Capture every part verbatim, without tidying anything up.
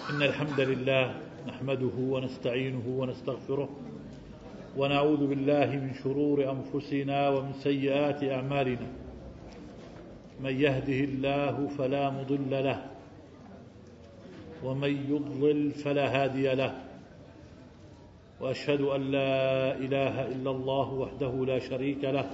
إن الحمد لله نحمده ونستعينه ونستغفره ونعوذ بالله من شرور أنفسنا ومن سيئات أعمالنا. من يهده الله فلا مضل له ومن يضلل فلا هادي له، وأشهد أن لا إله إلا الله وحده لا شريك له،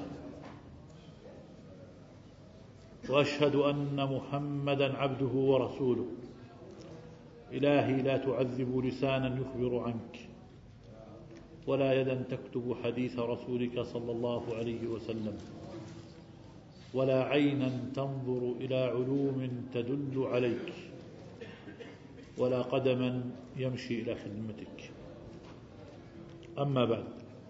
وأشهد أن محمدا عبده ورسوله. إلهي لا تعذب لسانا يخبر عنك، ولا يدا تكتب حديث رسولك صلى الله عليه وسلم، ولا عينا تنظر إلى علوم تدل عليك، ولا قدما يمشي إلى خدمتك. أما بعد،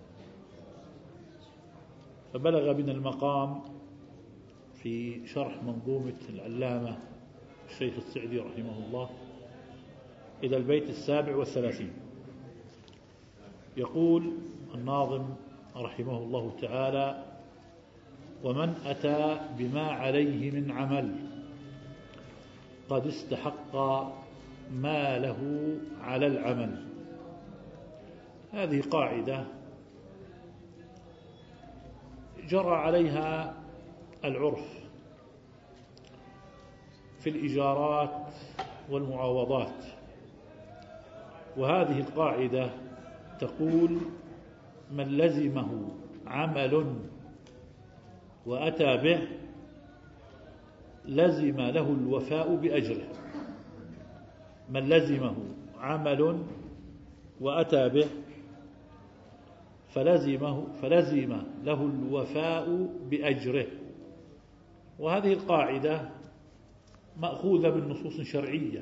فبلغ بنا المقام في شرح منظومة العلامة الشيخ السعدي رحمه الله إلى البيت السابع والثلاثين. يقول الناظم رحمه الله تعالى: ومن أتى بما عليه من عمل قد استحق ما له على العمل. هذه قاعدة جرى عليها العرف في الإجارات والمعاوضات، وهذه القاعدة تقول: من لزمه عمل وأتى به لزم له الوفاء بأجره. من لزمه عمل وأتى به فلزمه فلزم له الوفاء بأجره. وهذه القاعدة مأخوذة من نصوص شرعية،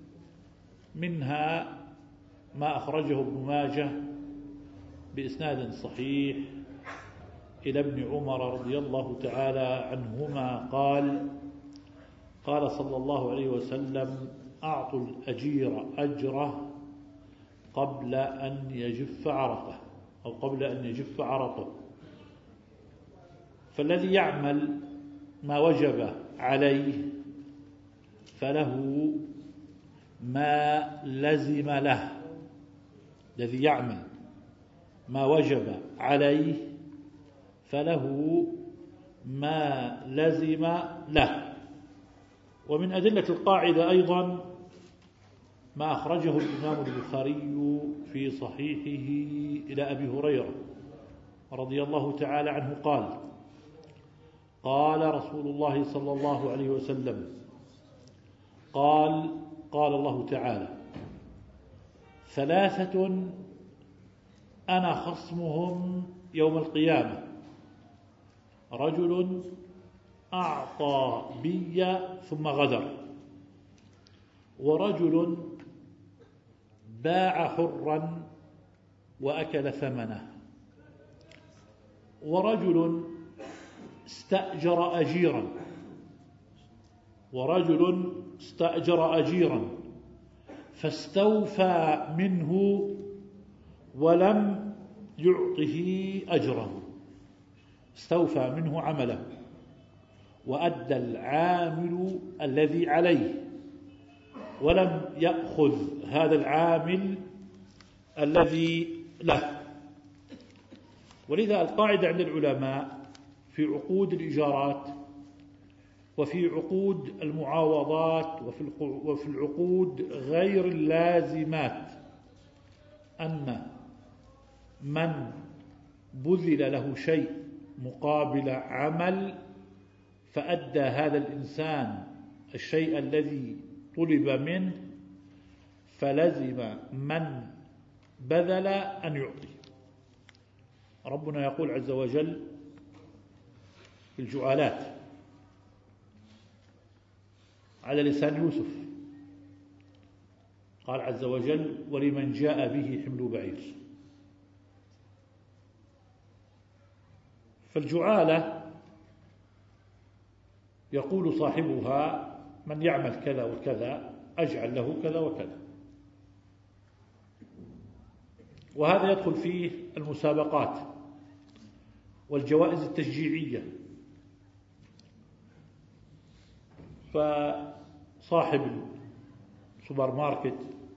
منها ما أخرجه ابن ماجه بإسناد صحيح إلى ابن عمر رضي الله تعالى عنهما قال: قال صلى الله عليه وسلم: أعطوا الأجير أجره قبل أن يجف عرقه، أو قبل أن يجف عرقه. فالذي يعمل ما وجب عليه فله ما لزم له. الذي يعمل ما وجب عليه فله ما لزم له. ومن أدلة القاعدة أيضا ما أخرجه الإمام البخاري في صحيحه إلى أبي هريرة رضي الله تعالى عنه قال: قال رسول الله صلى الله عليه وسلم: قال قال الله تعالى: ثلاثة أنا خصمهم يوم القيامة: رجل أعطى بي ثم غدر، ورجل باع حرا وأكل ثمنه، ورجل استأجر أجيرا ورجل استأجر أجيرا فاستوفى منه ولم يعطه أجره. استوفى منه عمله وأدى العامل الذي عليه، ولم يأخذ هذا العامل الذي له. ولذا القاعدة عند العلماء في عقود الإجارات وفي عقود المعاوضات وفي العقود غير اللازمات أن من بذل له شيء مقابل عمل فأدى هذا الإنسان الشيء الذي طلب منه فلزم من بذل أن يعطي. ربنا يقول عز وجل في الجعالات على لسان يوسف، قال عز وجل: ولمن جاء به حمل بعير. فالجعالة يقول صاحبها: من يعمل كذا وكذا أجعل له كذا وكذا. وهذا يدخل فيه المسابقات والجوائز التشجيعية. فصاحب سوبر ماركت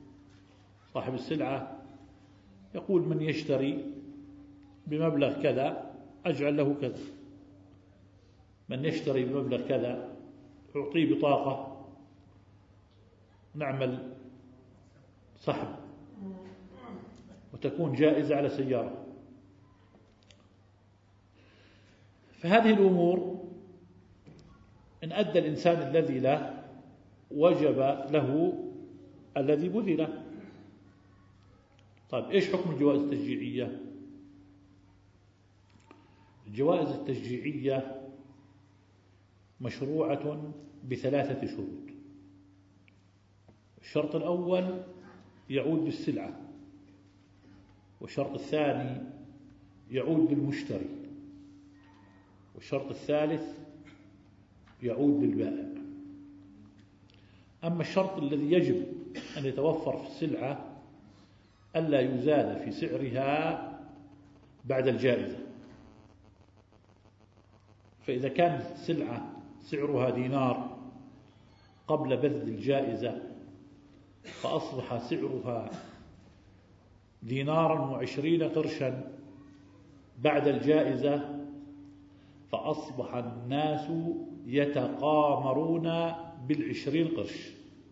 صاحب السلعة يقول من يشتري بمبلغ كذا أجعل له كذا، من يشتري بمبلغ كذا أعطيه بطاقة نعمل سحب وتكون جائزة على سيارة. فهذه الأمور إن أدى الإنسان الذي له وجب له الذي بذله. طيب إيش حكم الجوائز التشجيعية؟ الجوائز التشجيعية مشروعة بثلاثة شروط. الشرط الأول يعود بالسلعة، والشرط الثاني يعود بالمشتري، والشرط الثالث يعود بالبائع. أما الشرط الذي يجب أن يتوفر في السلعة ألا يزال في سعرها بعد الجائزة. فإذا كانت السلعة سعرها دينار قبل بذل الجائزة فأصبح سعرها دينارا وعشرين قرشا بعد الجائزة، فأصبح الناس يتقامرون بالعشرين قرش.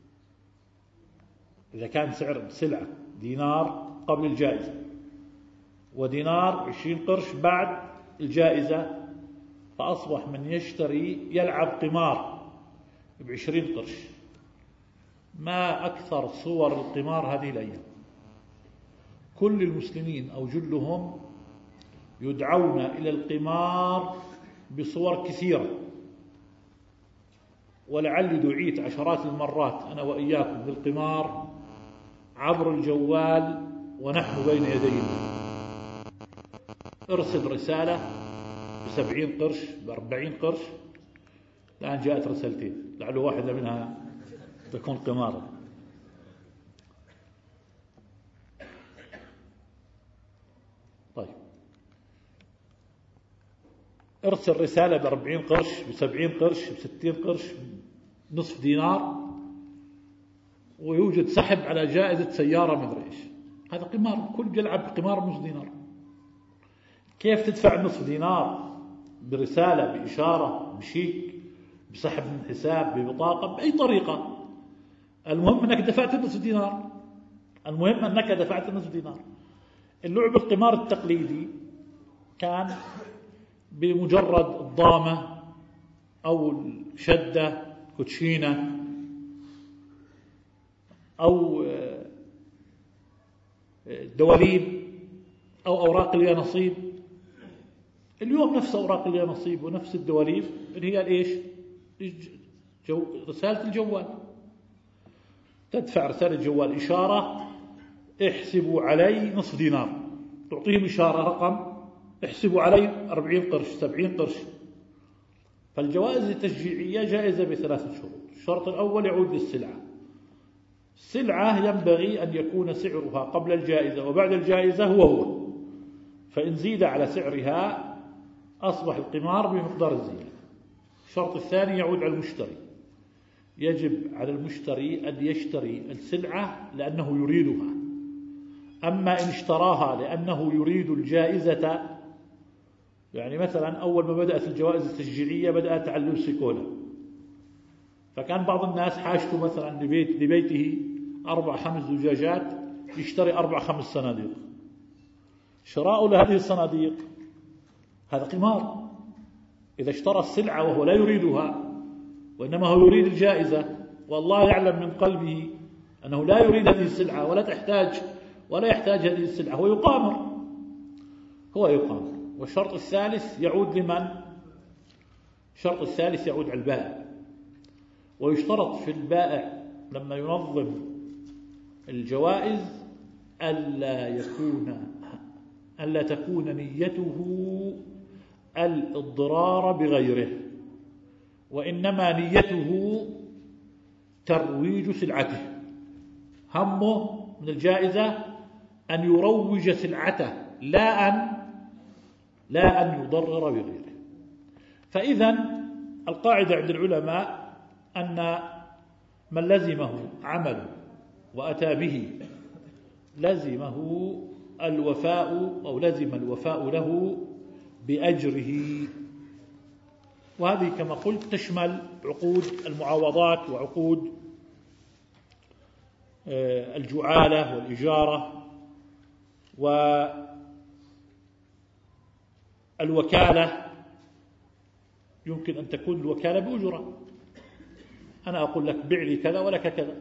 إذا كان سعر السلعة دينار قبل الجائزة ودينار عشرين قرش بعد الجائزة، فأصبح من يشتري يلعب قمار بعشرين قرش. ما أكثر صور القمار هذه الأيام. كل المسلمين أو جلهم يدعون إلى القمار بصور كثيرة، ولعلي دعيت عشرات المرات أنا وإياكم للقمار عبر الجوال ونحن بين يدينا. ارسل رسالة بسبعين قرش بأربعين قرش، الآن جاءت رسالتين، لعل واحدة منها تكون قمارا. طيب ارسل رسالة بأربعين قرش بسبعين قرش بستين قرش نصف دينار، ويوجد سحب على جائزة سيارة مدري ايش. هذا قمار، كل يلعب قمار نصف دينار. كيف تدفع نصف دينار برسالة بإشارة بشيك بسحب من حساب ببطاقة بأي طريقة؟ المهم أنك دفعت نصف دينار، المهم أنك دفعت نصف دينار. اللعب القمار التقليدي كان بمجرد الضامة أو الشدة كوتشينة أو دواليب أو أوراق اليانصيب. اليوم نفس أوراق اليانصيب ونفس الدواليب اللي هي الإيش؟ جو رسالة الجوال. تدفع رسالة الجوال إشارة احسبوا علي نصف دينار، تعطيهم إشارة رقم احسبوا علي أربعين قرش سبعين قرش. فالجوائز التشجيعية جائزة بثلاثة شروط. الشرط الأول يعود للسلعة. السلعة ينبغي أن يكون سعرها قبل الجائزة وبعد الجائزة هو هو، فإن زيد على سعرها أصبح القمار بمقدار الزيادة. الشرط الثاني يعود على المشتري. يجب على المشتري أن يشتري السلعة لأنه يريدها. أما إن اشتراها لأنه يريد الجائزة، يعني مثلا أول ما بدأت الجوائز التشجيعية بدأت على البيبسي كولا، فكان بعض الناس حاجته مثلا لبيت لبيته أربع خمس زجاجات يشتري أربع خمس صناديق. شراء لهذه الصناديق هذا قمار. إذا اشترى السلعة وهو لا يريدها وإنما هو يريد الجائزة، والله يعلم من قلبه أنه لا يريد هذه السلعة ولا تحتاج ولا يحتاج هذه السلعة، هو يقامر هو يقامر. والشرط الثالث يعود لمن؟ الشرط الثالث يعود على البائع. ويشترط في البائع لما ينظم الجوائز ألا يكون ألا تكون نيته الإضرار بغيره، وإنما نيته ترويج سلعته. همه من الجائزة أن يروج سلعته لا أن لا أن يضرر بغيره. فإذا القاعدة عند العلماء أن من لزمه عمل وأتى به لزمه الوفاء أو لزم الوفاء له بأجره. وهذه كما قلت تشمل عقود المعاوضات وعقود الجعالة والإجارة والوكالة. يمكن أن تكون الوكالة بأجرة، أنا أقول لك بع لي كذا ولك كذا،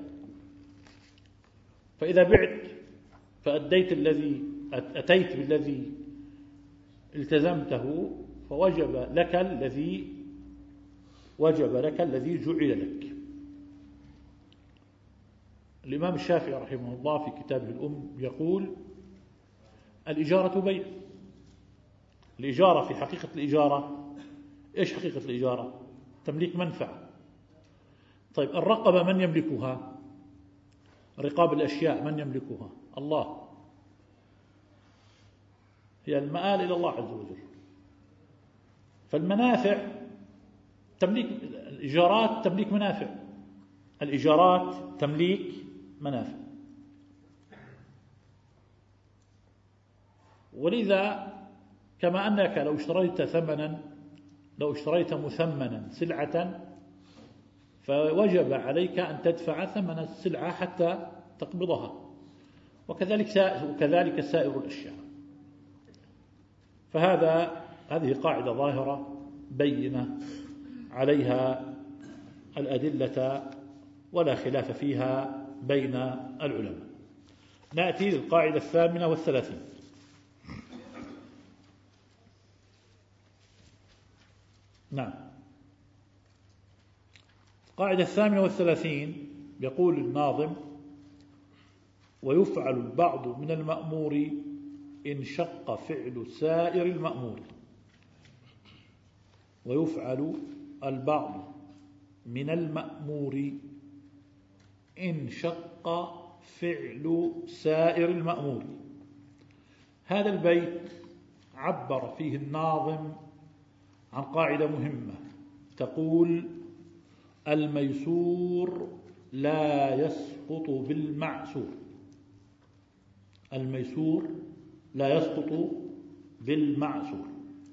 فإذا بعت فأديت الذي أتيت بالذي التزمته فوجب لك الذي وجب لك الذي جعل لك. الإمام الشافعي رحمه الله في كتابه الأم يقول الإجارة بيع. الإجارة في حقيقة الإجارة إيش حقيقة الإجارة؟ تمليك منفعة. طيب الرقبة من يملكها؟ رقاب الأشياء من يملكها؟ الله. هي المآل إلى الله عز وجل. فالمنافع تمليك، الإيجارات تمليك منافع، الإيجارات تمليك منافع. ولذا كما أنك لو اشتريت ثمنا لو اشتريت مثمنا سلعة فوجب عليك أن تدفع ثمن السلعة حتى تقبضها، وكذلك وكذلك سائر الأشياء. فهذا هذه قاعدة ظاهرة بينة عليها الأدلة ولا خلاف فيها بين العلماء. نأتي للقاعدة الثامنة والثلاثين. نعم، القاعدة الثامنة والثلاثين يقول الناظم: ويفعل البعض من المأمور إن شق فعل سائر المأمور. ويفعل البعض من المأمور إن شق فعل سائر المأمور. هذا البيت عبر فيه الناظم عن قاعدة مهمة تقول: الميسور لا يسقط بالمعسور. الميسور لا يسقط بالمعسور.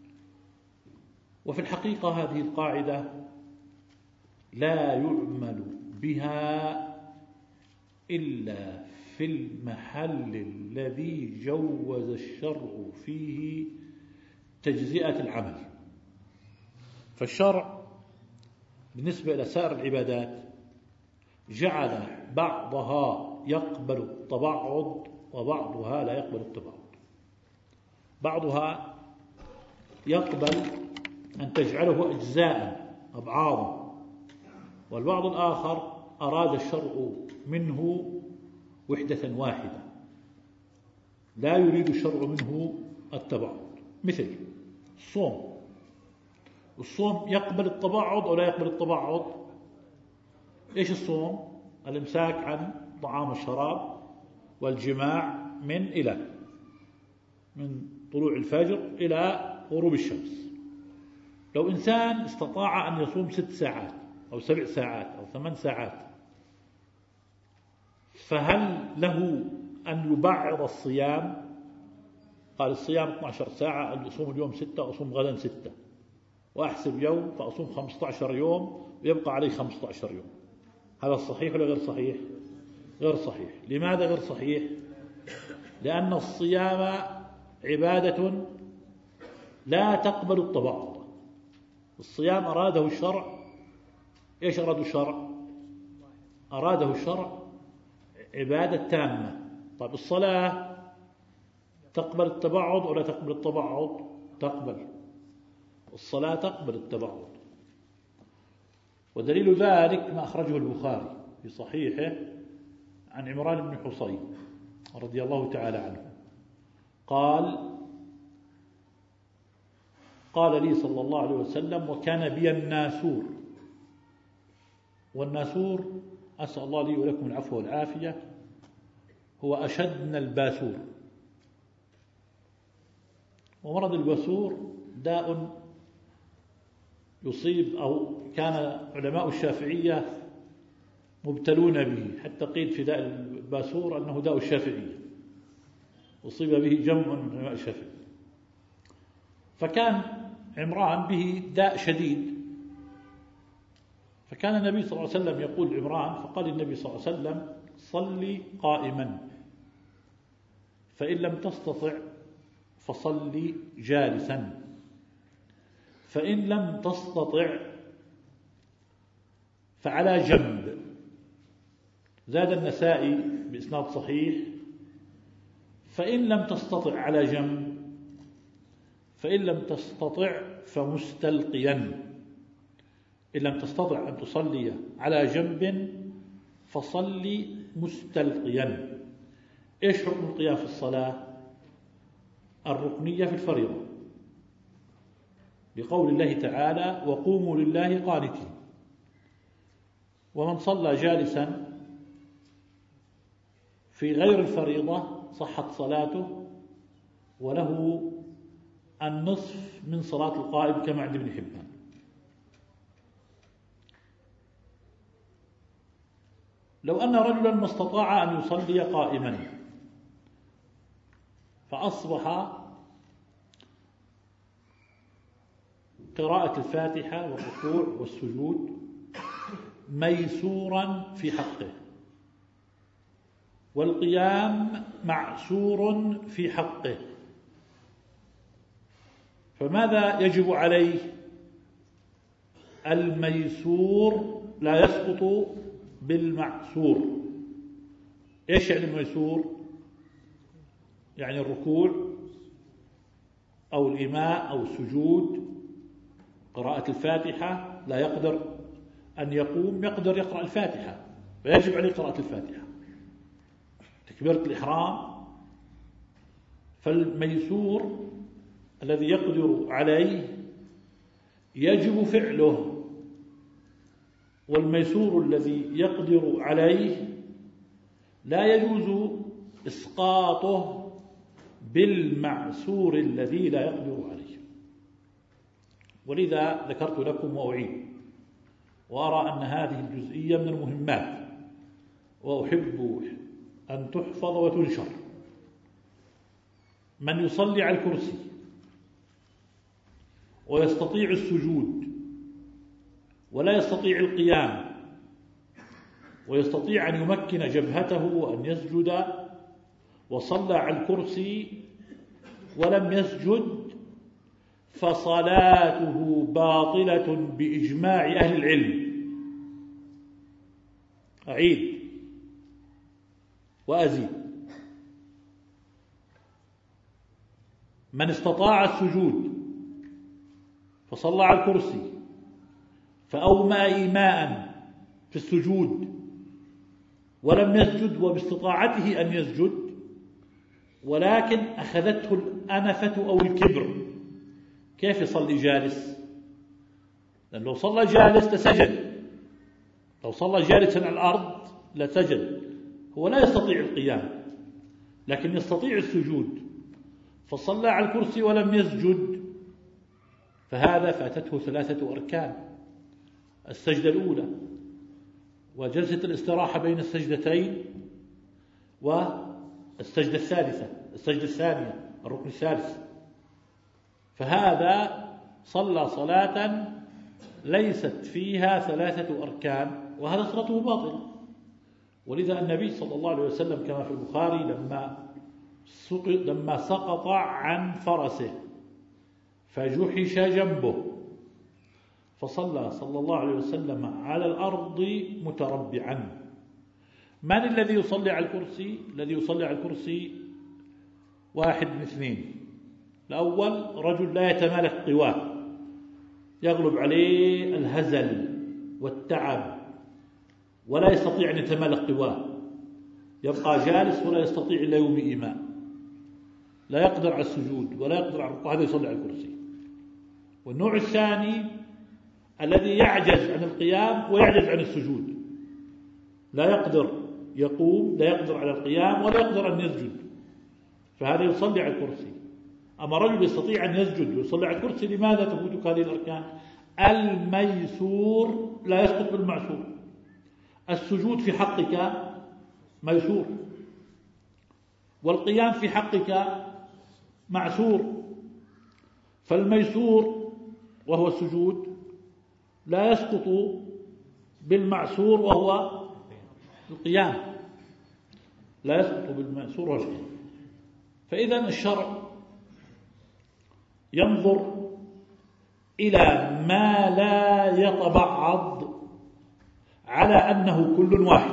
وفي الحقيقة هذه القاعدة لا يعمل بها إلا في المحل الذي جوز الشرع فيه تجزئة العمل. فالشرع بالنسبة إلى سائر العبادات جعل بعضها يقبل التبعض وبعضها لا يقبل التبعض. بعضها يقبل أن تجعله أجزاء أبعاضا، والبعض الآخر أراد الشرع منه وحدة واحدة، لا يريد الشرع منه التبعض. مثل الصوم، الصوم يقبل التبعض أو لا يقبل التبعض؟ إيش الصوم؟ الإمساك عن طعام الشراب والجماع من إلى من طلوع الفجر إلى غروب الشمس. لو إنسان استطاع أن يصوم ست ساعات أو سبع ساعات أو ثمان ساعات، فهل له أن يبعض الصيام؟ قال الصيام اثنتي عشرة ساعة، أصوم اليوم ستة وأصوم غدا ستة، وأحسب يوم فأصوم خمسة عشر يوم ويبقى عليه خمسة عشر يوم. هذا صحيح ولا غير صحيح؟ غير صحيح. لماذا غير صحيح؟ لأن الصيام عبادة لا تقبل التبعض. الصيام أراده الشرع، إيش أراده الشرع؟ أراده الشرع عبادة تامة. طيب الصلاة تقبل التبعض ولا تقبل التبعض؟ تقبل. الصلاة تقبل التبعض. ودليل ذلك ما أخرجه البخاري في صحيحه عن عمران بن حصين رضي الله تعالى عنه قال: قال لي صلى الله عليه وسلم: وكان بي الناسور. والناسور أسأل الله لي ولكم العفو والعافية هو أشد من الباسور. ومرض الباسور داء يصيب، أو كان علماء الشافعية مبتلون به، حتى قيل في داء الباسور أنه داء الشافعية. أصيب به جمع من علماء الشافعي. فكان عمران به داء شديد، فكان النبي صلى الله عليه وسلم يقول عمران، فقال النبي صلى الله عليه وسلم: صلي قائما، فإن لم تستطع فصلي جالسا، فإن لم تستطع فعلى جنب. زاد النسائي بإسناد صحيح: فإن لم تستطع على جنب، فإن لم تستطع فمستلقيا. إن لم تستطع أن تصلي على جنب فصلي مستلقيا. إيش حكم القيام في الصلاة؟ الركنية في الفريضة، لقول الله تعالى: وقوموا لله قانتين. ومن صلى جالسا في غير الفريضة صحت صلاته، وله النصف من صلاة القائم كما عند ابن حبان. لو أن رجلا ما استطاع أن يصلي قائما، فأصبح قراءة الفاتحة والركوع والسجود ميسورا في حقه، والقيام معسور في حقه، فماذا يجب عليه؟ الميسور لا يسقط بالمعسور. إيش يعني الميسور؟ يعني الركوع أو الإيماء أو السجود، قراءة الفاتحة لا يقدر أن يقوم، يقدر يقرأ الفاتحة، فيجب عليه قراءة الفاتحة. تكبيرة الإحرام، فالميسور الذي يقدر عليه يجب فعله، والميسور الذي يقدر عليه لا يجوز إسقاطه بالمعسور الذي لا يقدر عليه. ولذا ذكرت لكم وأعيد، وأرى أن هذه الجزئية من المهمات، وأحب أن تحفظ وتنشر. من يصلي على الكرسي ويستطيع السجود ولا يستطيع القيام، ويستطيع أن يمكن جبهته وأن يسجد، وصلى على الكرسي ولم يسجد، فصلاته باطلة بإجماع أهل العلم. أعيد وأزيد: من استطاع السجود فصلى على الكرسي فأومأ إيماء في السجود ولم يسجد، وباستطاعته أن يسجد، ولكن أخذته الأنفة أو الكبر، كيف يصلي جالس؟ لأن لو صلى جالس لسجد، لو صلى جالسا على الأرض لسجد. هو لا يستطيع القيام لكن يستطيع السجود، فصلى على الكرسي ولم يسجد، فهذا فاتته ثلاثة أركان: السجدة الأولى، وجلسة الاستراحة بين السجدتين، والسجدة الثالثة، السجدة الثانية، الركن الثالث. فهذا صلى صلاة ليست فيها ثلاثة أركان، وهذا صلاته باطل. ولذا النبي صلى الله عليه وسلم كما في البخاري لما لما سقط عن فرسه فجحش جنبه، فصلى صلى الله عليه وسلم على الأرض متربعا. من الذي يصلي على الكرسي؟ الذي يصلي على الكرسي واحد من اثنين: الأول رجل لا يتمالك قواه، يغلب عليه الهزل والتعب ولا يستطيع أن يتمالك قواه، يبقى جالس ولا يستطيع إلا يوم إيماء، لا يقدر على السجود ولا يقدر على الركوع، هذا يصلي على الكرسي. والنوع الثاني الذي يعجز عن القيام ويعجز عن السجود، لا يقدر يقوم، لا يقدر على القيام ولا يقدر أن يسجد، فهذا يصلي على الكرسي. أما رجل يستطيع أن يسجد ويصلي على الكرسي، لماذا تفوتك هذه الأركان؟ الميسور لا يسقط بالمعسور. السجود في حقك ميسور، والقيام في حقك معسور، فالميسور وهو السجود لا يسقط بالمعسور وهو القيام، لا يسقط بالمعسور وهو القيام. فإذا الشرع ينظر إلى ما لا يتبعض على أنه كل واحد،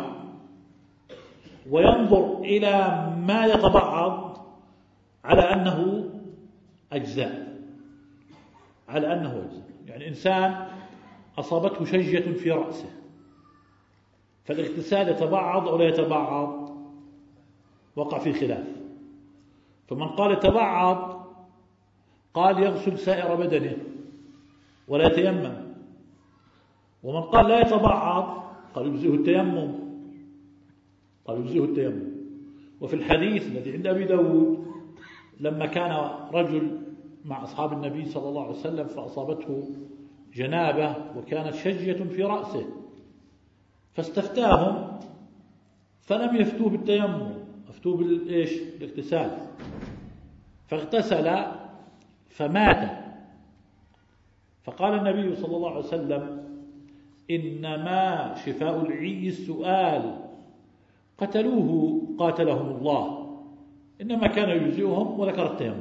وينظر إلى ما يتبعض على أنه أجزاء، على أنه أجزاء. يعني إنسان أصابته شجة في رأسه، فالاغتسال يتبعض أو لا يتبعض؟ وقع في خلاف. فمن قال يتبعض قال يغسل سائر بدنه ولا يتيمم، ومن قال لا يتبعض قال يجزئه التيمم، قال يجزئه التيمم. وفي الحديث الذي عند أبي داود لما كان رجل مع أصحاب النبي صلى الله عليه وسلم فأصابته جنابة وكانت شجية في رأسه، فاستفتاهم فلم يفتوه بالتيمم، افتوه بالإيش؟ بالاغتسال، فاغتسل فمات. فقال النبي صلى الله عليه وسلم إنما شفاء العي السؤال، قتلوه قاتلهم الله، إنما كان يجزئهم، وذكر التيمم.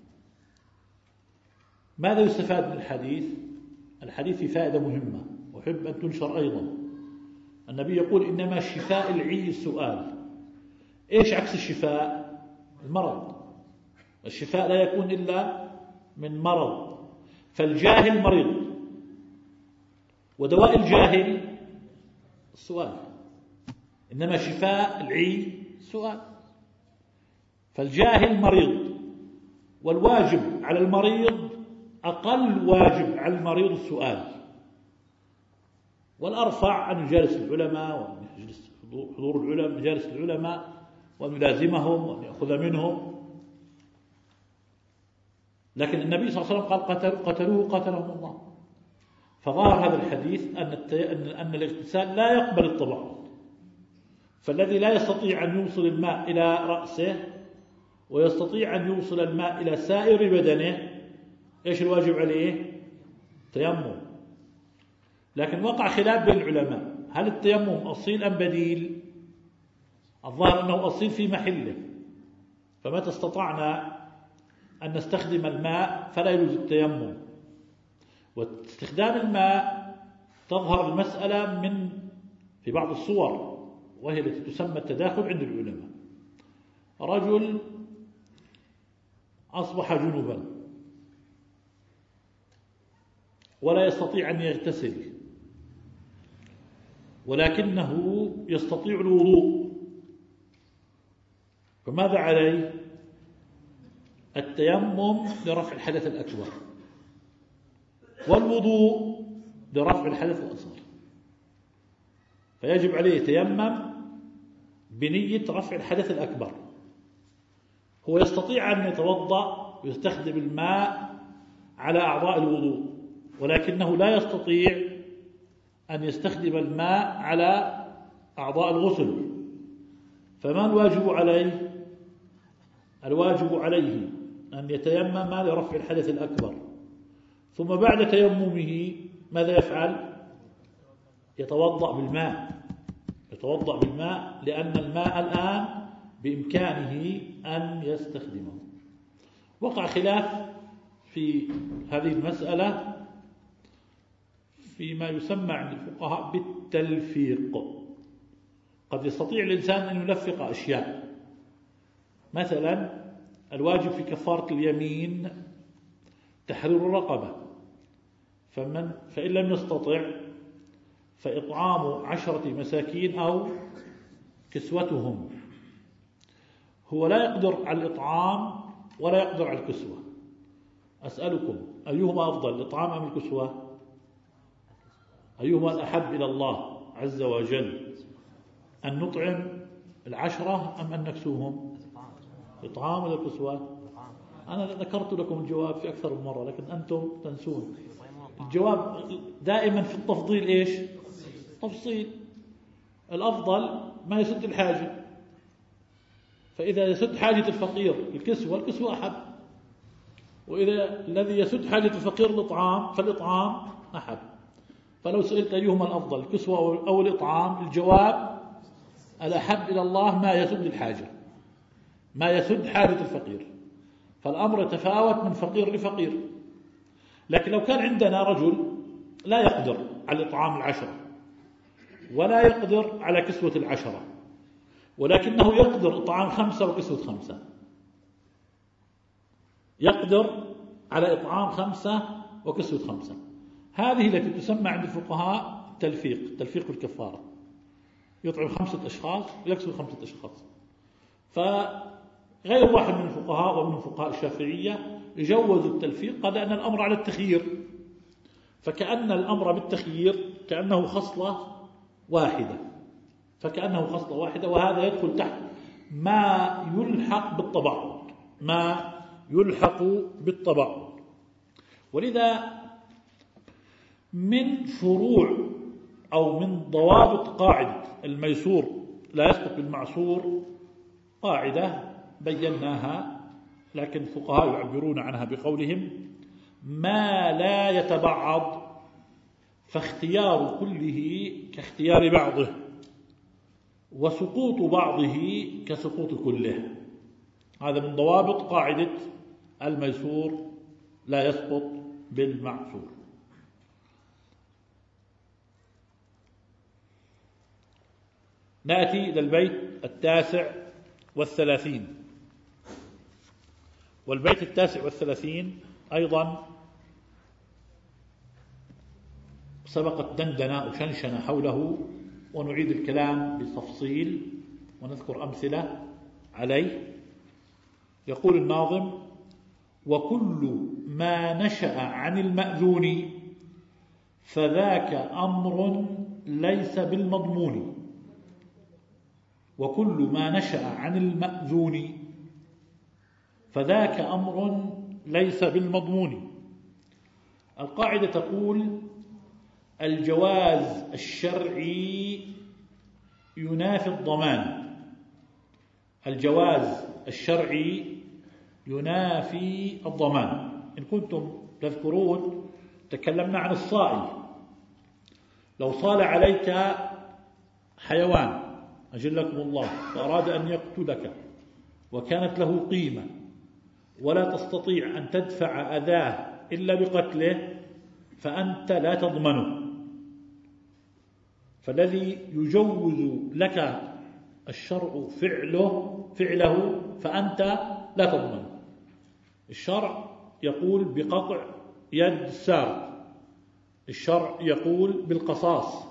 ماذا يستفاد من الحديث؟ الحديث في فائدة مهمة وأحب أن تنشر أيضا. النبي يقول إنما شفاء العي السؤال. إيش عكس الشفاء؟ المرض. الشفاء لا يكون إلا من مرض، فالجاهل مريض، ودواء الجاهل السؤال. إنما شفاء العي سؤال، فالجاهل مريض، والواجب على المريض أقل واجب على المريض السؤال، والأرفع أن يجالس العلماء وأن يجلس حضور العلماء، مجالس العلماء، وأن يلازمهم وأن يأخذ منهم. لكن النبي صلى الله عليه وسلم قال قتلوا قتلوه قاتلهم الله. فظهر هذا الحديث أن أن الاغتسال لا يقبل التبعض، فالذي لا يستطيع أن يوصل الماء إلى رأسه ويستطيع أن يوصل الماء إلى سائر بدنه، إيش الواجب عليه؟ تيمم. لكن وقع خلاف بين العلماء، هل التيمم أصيل أم بديل؟ الظاهر أنه أصيل في محله، فمتى استطعنا أن نستخدم الماء فلا يجوز التيمم. واستخدام الماء تظهر المسألة من في بعض الصور، وهي التي تسمى التداخل عند العلماء. رجل أصبح جنوبا ولا يستطيع أن يغتسل، ولكنه يستطيع الوضوء، فماذا عليه؟ التيمم لرفع الحدث الأكبر، والوضوء لرفع الحدث الأصغر. فيجب عليه يتيمم بنية رفع الحدث الأكبر. هو يستطيع أن يتوضأ ويستخدم الماء على أعضاء الوضوء، ولكنه لا يستطيع أن يستخدم الماء على أعضاء الغسل. فما الواجب عليه؟ الواجب عليه أن يتيمم لرفع الحدث الأكبر، ثم بعد تيممه ماذا يفعل؟ يتوضأ بالماء، يتوضأ بالماء لأن الماء الآن بإمكانه أن يستخدمه. وقع خلاف في هذه المسألة فيما يسمى عند الفقهاء بالتلفيق. قد يستطيع الإنسان أن يلفق أشياء، مثلا الواجب في كفارة اليمين تحرير الرقبة، فمن فإن لم يستطع فإطعام عشرة مساكين أو كسوتهم. هو لا يقدر على الإطعام ولا يقدر على الكسوة. أسألكم أيهما أفضل، الإطعام أم الكسوة؟ أيهما الأحب إلى الله عز وجل، أن نطعم العشرة أم أن نكسوهم؟ الإطعام ولا الكسوة؟ أنا ذكرت لكم الجواب في أكثر من مرة لكن أنتم تنسون. الجواب دائما في التفضيل إيش؟ تفصيل. الأفضل ما يسد الحاجة، فإذا يسد حاجة الفقير الكسوة الكسوة أحب، وإذا الذي يسد حاجة الفقير الإطعام فالإطعام أحب. فلو سئلت أيهما الأفضل الكسوة أو الإطعام، الجواب الأحب إلى الله ما يسد الحاجة، ما يسد حاجة الفقير. فالأمر يتفاوت من فقير لفقير. لكن لو كان عندنا رجل لا يقدر على إطعام العشرة ولا يقدر على كسوة العشرة، ولكنه يقدر إطعام خمسة وكسوة خمسة، يقدر على إطعام خمسة وكسوة خمسة، هذه التي تسمى عند الفقهاء تلفيق، تلفيق الكفارة، يطعم خمسة أشخاص ويكسو خمسة أشخاص. فغير واحد من الفقهاء ومن الفقهاء الشافعية يجوز التلفيق، قال أن الأمر على التخيير، فكأن الأمر بالتخيير كأنه خصلة واحدة، فكأنه خصلة واحدة، وهذا يدخل تحت ما يلحق بالطبع، ما يلحق بالطبع. ولذا من فروع أو من ضوابط قاعدة الميسور لا يسقط بالمعسور قاعدة بيناها، لكن الفقهاء يعبرون عنها بقولهم: ما لا يتبعض فاختيار كله كاختيار بعضه، وسقوط بعضه كسقوط كله. هذا من ضوابط قاعدة الميسور لا يسقط بالمعسور. نأتي إلى البيت التاسع والثلاثين. والبيت التاسع والثلاثين أيضا سبقت دندنة وشنشنة حوله، ونعيد الكلام بتفصيل ونذكر أمثلة عليه. يقول الناظم: وكل ما نشأ عن المأذون فذاك أمر ليس بالمضمون. وكل ما نشأ عن المأذون فذاك أمر ليس بالمضمون. القاعدة تقول: الجواز الشرعي ينافي الضمان. الجواز الشرعي ينافي الضمان. إن كنتم تذكرون تكلمنا عن الصائل. لو صال عليك حيوان أجلكم الله فأراد أن يقتلك وكانت له قيمة ولا تستطيع أن تدفع أذاه إلا بقتله، فأنت لا تضمنه. فالذي يجوز لك الشرع فعله فعله فأنت لا تضمنه. الشرع يقول بقطع يد السارق، الشرع يقول بالقصاص،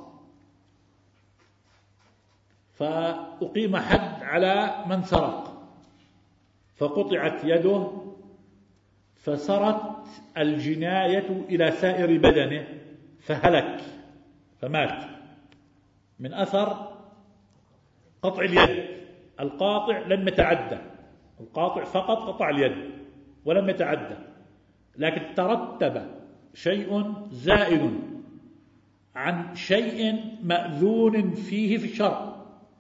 فأقيم حد على من سرق فقطعت يده فسرت الجناية إلى سائر بدنه فهلك فمات من أثر قطع اليد. القاطع لم يتعدى، القاطع فقط قطع اليد ولم يتعدى، لكن ترتب شيء زائد عن شيء مأذون فيه في الشرع،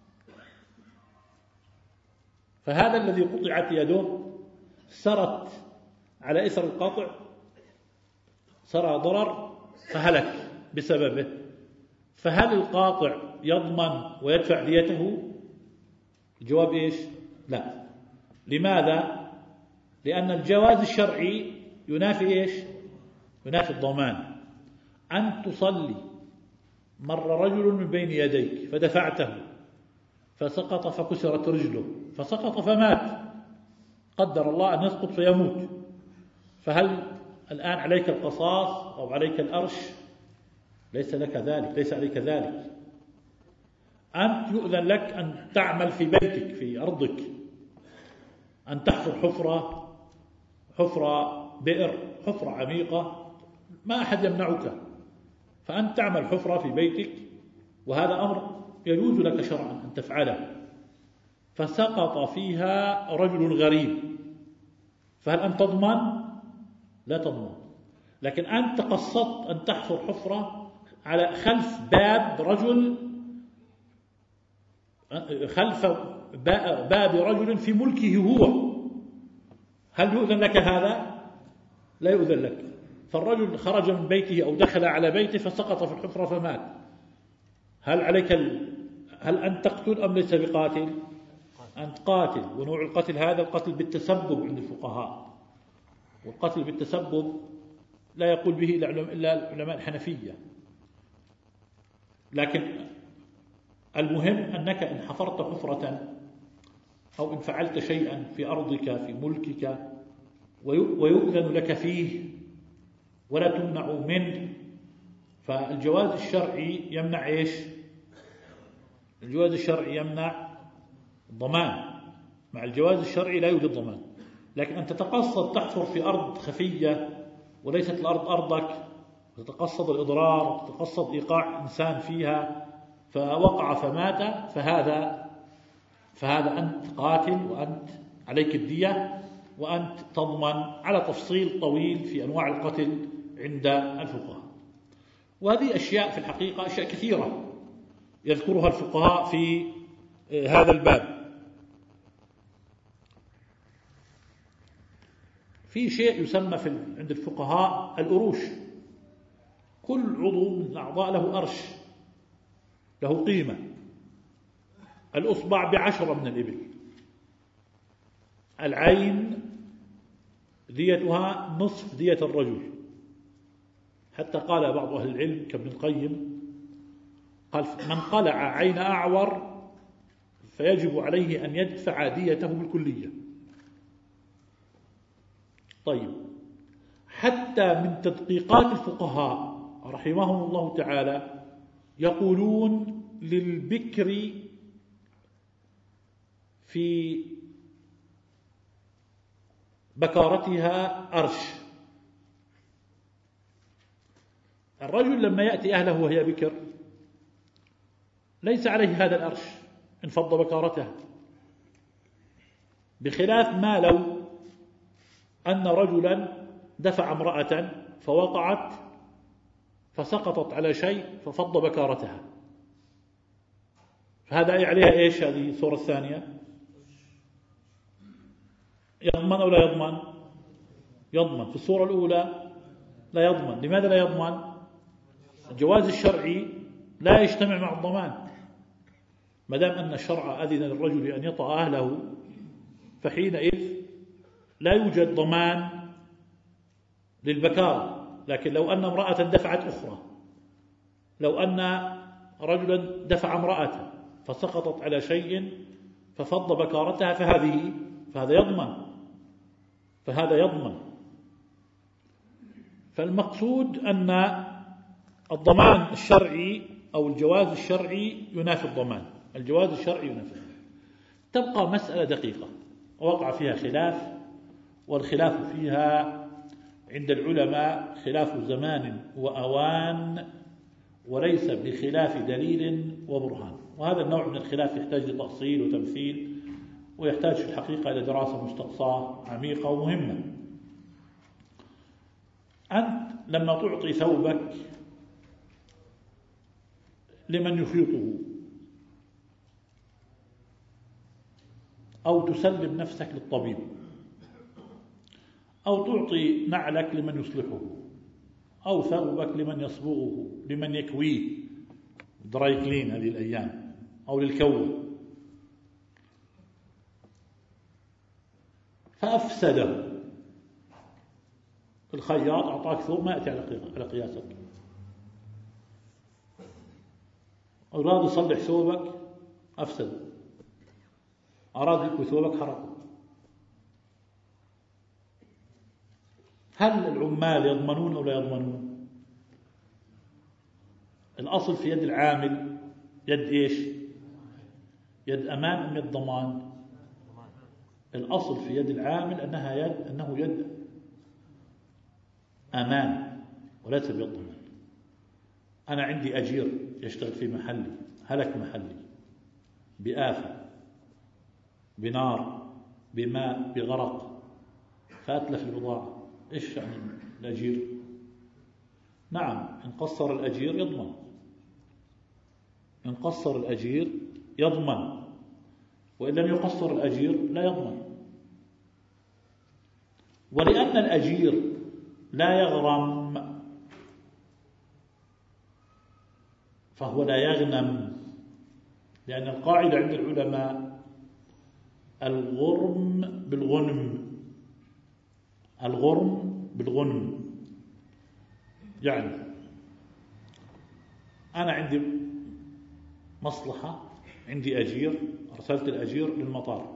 فهذا الذي قطعت يده سرت على إثر القاطع، سرى ضرر فهلك بسببه. فهل القاطع يضمن ويدفع ديته؟ الجواب إيش؟ لا. لماذا؟ لأن الجواز الشرعي ينافي إيش؟ ينافي الضمان. أن تصلي مر رجل من بين يديك فدفعته فسقط فكسرت رجله فسقط فمات، قدر الله أن يسقط فيموت، فهل الآن عليك القصاص أو عليك الأرش؟ ليس لك ذلك، ليس عليك ذلك. أنت يؤذن لك أن تعمل في بيتك في أرضك، أن تحفر حفرة حفرة بئر حفرة عميقة، ما أحد يمنعك، فأنت تعمل حفرة في بيتك وهذا أمر يجوز لك شرعا أن تفعله، فسقط فيها رجل غريب، فهل أنت تضمن؟ لا تضمن. لكن أنت قصدت أن تحفر حفرة على خلف باب رجل خلف باب رجل في ملكه هو، هل يؤذن لك هذا؟ لا يؤذن لك. فالرجل خرج من بيته أو دخل على بيته فسقط في الحفرة فمات، هل عليك ال... هل أنت تقتل أم ليس بقاتل؟ أنت قاتل. ونوع القتل هذا القتل بالتسبب عند الفقهاء، والقتل بالتسبب لا يقول به إلا العلماء الحنفية. لكن المهم أنك إن حفرت حفرة أو إن فعلت شيئا في أرضك في ملكك ويؤذن لك فيه ولا تمنع منه، فالجواز الشرعي يمنع إيش؟ الجواز الشرعي يمنع الضمان. مع الجواز الشرعي لا يوجد ضمان. لكن أن تتقصد تحفر في أرض خفية وليست الأرض أرضك، تتقصد الإضرار، تتقصد إيقاع إنسان فيها فوقع فمات، فهذا فهذا أنت قاتل وأنت عليك الدية وأنت تضمن، على تفصيل طويل في أنواع القتل عند الفقهاء. وهذه أشياء في الحقيقة أشياء كثيرة يذكرها الفقهاء في هذا الباب. في شيء يسمى في عند الفقهاء الأروش. كل عضو من الأعضاء له أرش، له قيمة. الأصبع بعشرة من الإبل، العين ديتها نصف دية الرجل، حتى قال بعض أهل العلم كابن القيم قال من قلع عين أعور فيجب عليه أن يدفع ديته بالكلية. طيب، حتى من تدقيقات الفقهاء رحمهم الله تعالى يقولون للبكر في بكارتها أرش. الرجل لما يأتي أهله وهي بكر ليس عليه هذا الأرش إن فض بكارتها، بخلاف ما لو أن رجلا دفع امرأة فوقعت فسقطت على شيء ففض بكارتها، فهذا أي عليها إيش؟ هذه الصورة الثانية يضمن أو لا يضمن؟ يضمن. في الصورة الأولى لا يضمن. لماذا لا يضمن؟ الجواز الشرعي لا يجتمع مع الضمان. ما دام أن الشرع أذن للرجل أن يطأ أهله فحينئذ لا يوجد ضمان للبكار. لكن لو أن امرأة دفعت أخرى، لو أن رجلا دفع امرأة فسقطت على شيء ففض بكارتها فهذه فهذا يضمن فهذا يضمن فالمقصود أن الضمان الشرعي أو الجواز الشرعي ينافي الضمان. الجواز الشرعي ينافي. تبقى مسألة دقيقة ووقع فيها خلاف، والخلاف فيها عند العلماء خلاف زمان وأوان وليس بخلاف دليل وبرهان. وهذا النوع من الخلاف يحتاج لتأصيل وتمثيل، ويحتاج في الحقيقة إلى دراسة مستقصاة عميقة ومهمة. أنت لما تعطي ثوبك لمن يخيطه أو تسلم نفسك للطبيب أو تعطي نعلك لمن يصلحه أو ثوبك لمن يصبغه لمن يكويه دراي كلين هذه الأيام أو للكوي، فأفسده الخياط أعطاك ثوب ما يأتي على قياسك، أراد يصلح ثوبك أفسد، أراد يكوي ثوبك حرقه. هل العمال يضمنون أو لا يضمنون؟ الأصل في يد العامل يد إيش؟ يد أمان أم يد ضمان؟ الأصل في يد العامل أنها يد أنه يد أمان وليس بيد ضمان. أنا عندي أجير يشتغل في محلي، هلك محلي بآفة بنار بماء بغرق فأتلف البضاعة، إيش يعني الأجير؟ نعم، إن قصر الأجير يضمن، إن قصر الأجير يضمن، وإن لم يقصر الأجير لا يضمن. ولأن الأجير لا يغرم فهو لا يغنم، لأن القاعدة عند العلماء الغرم بالغنم، الغرم بالغنم. يعني أنا عندي مصلحة، عندي أجير، أرسلت الأجير للمطار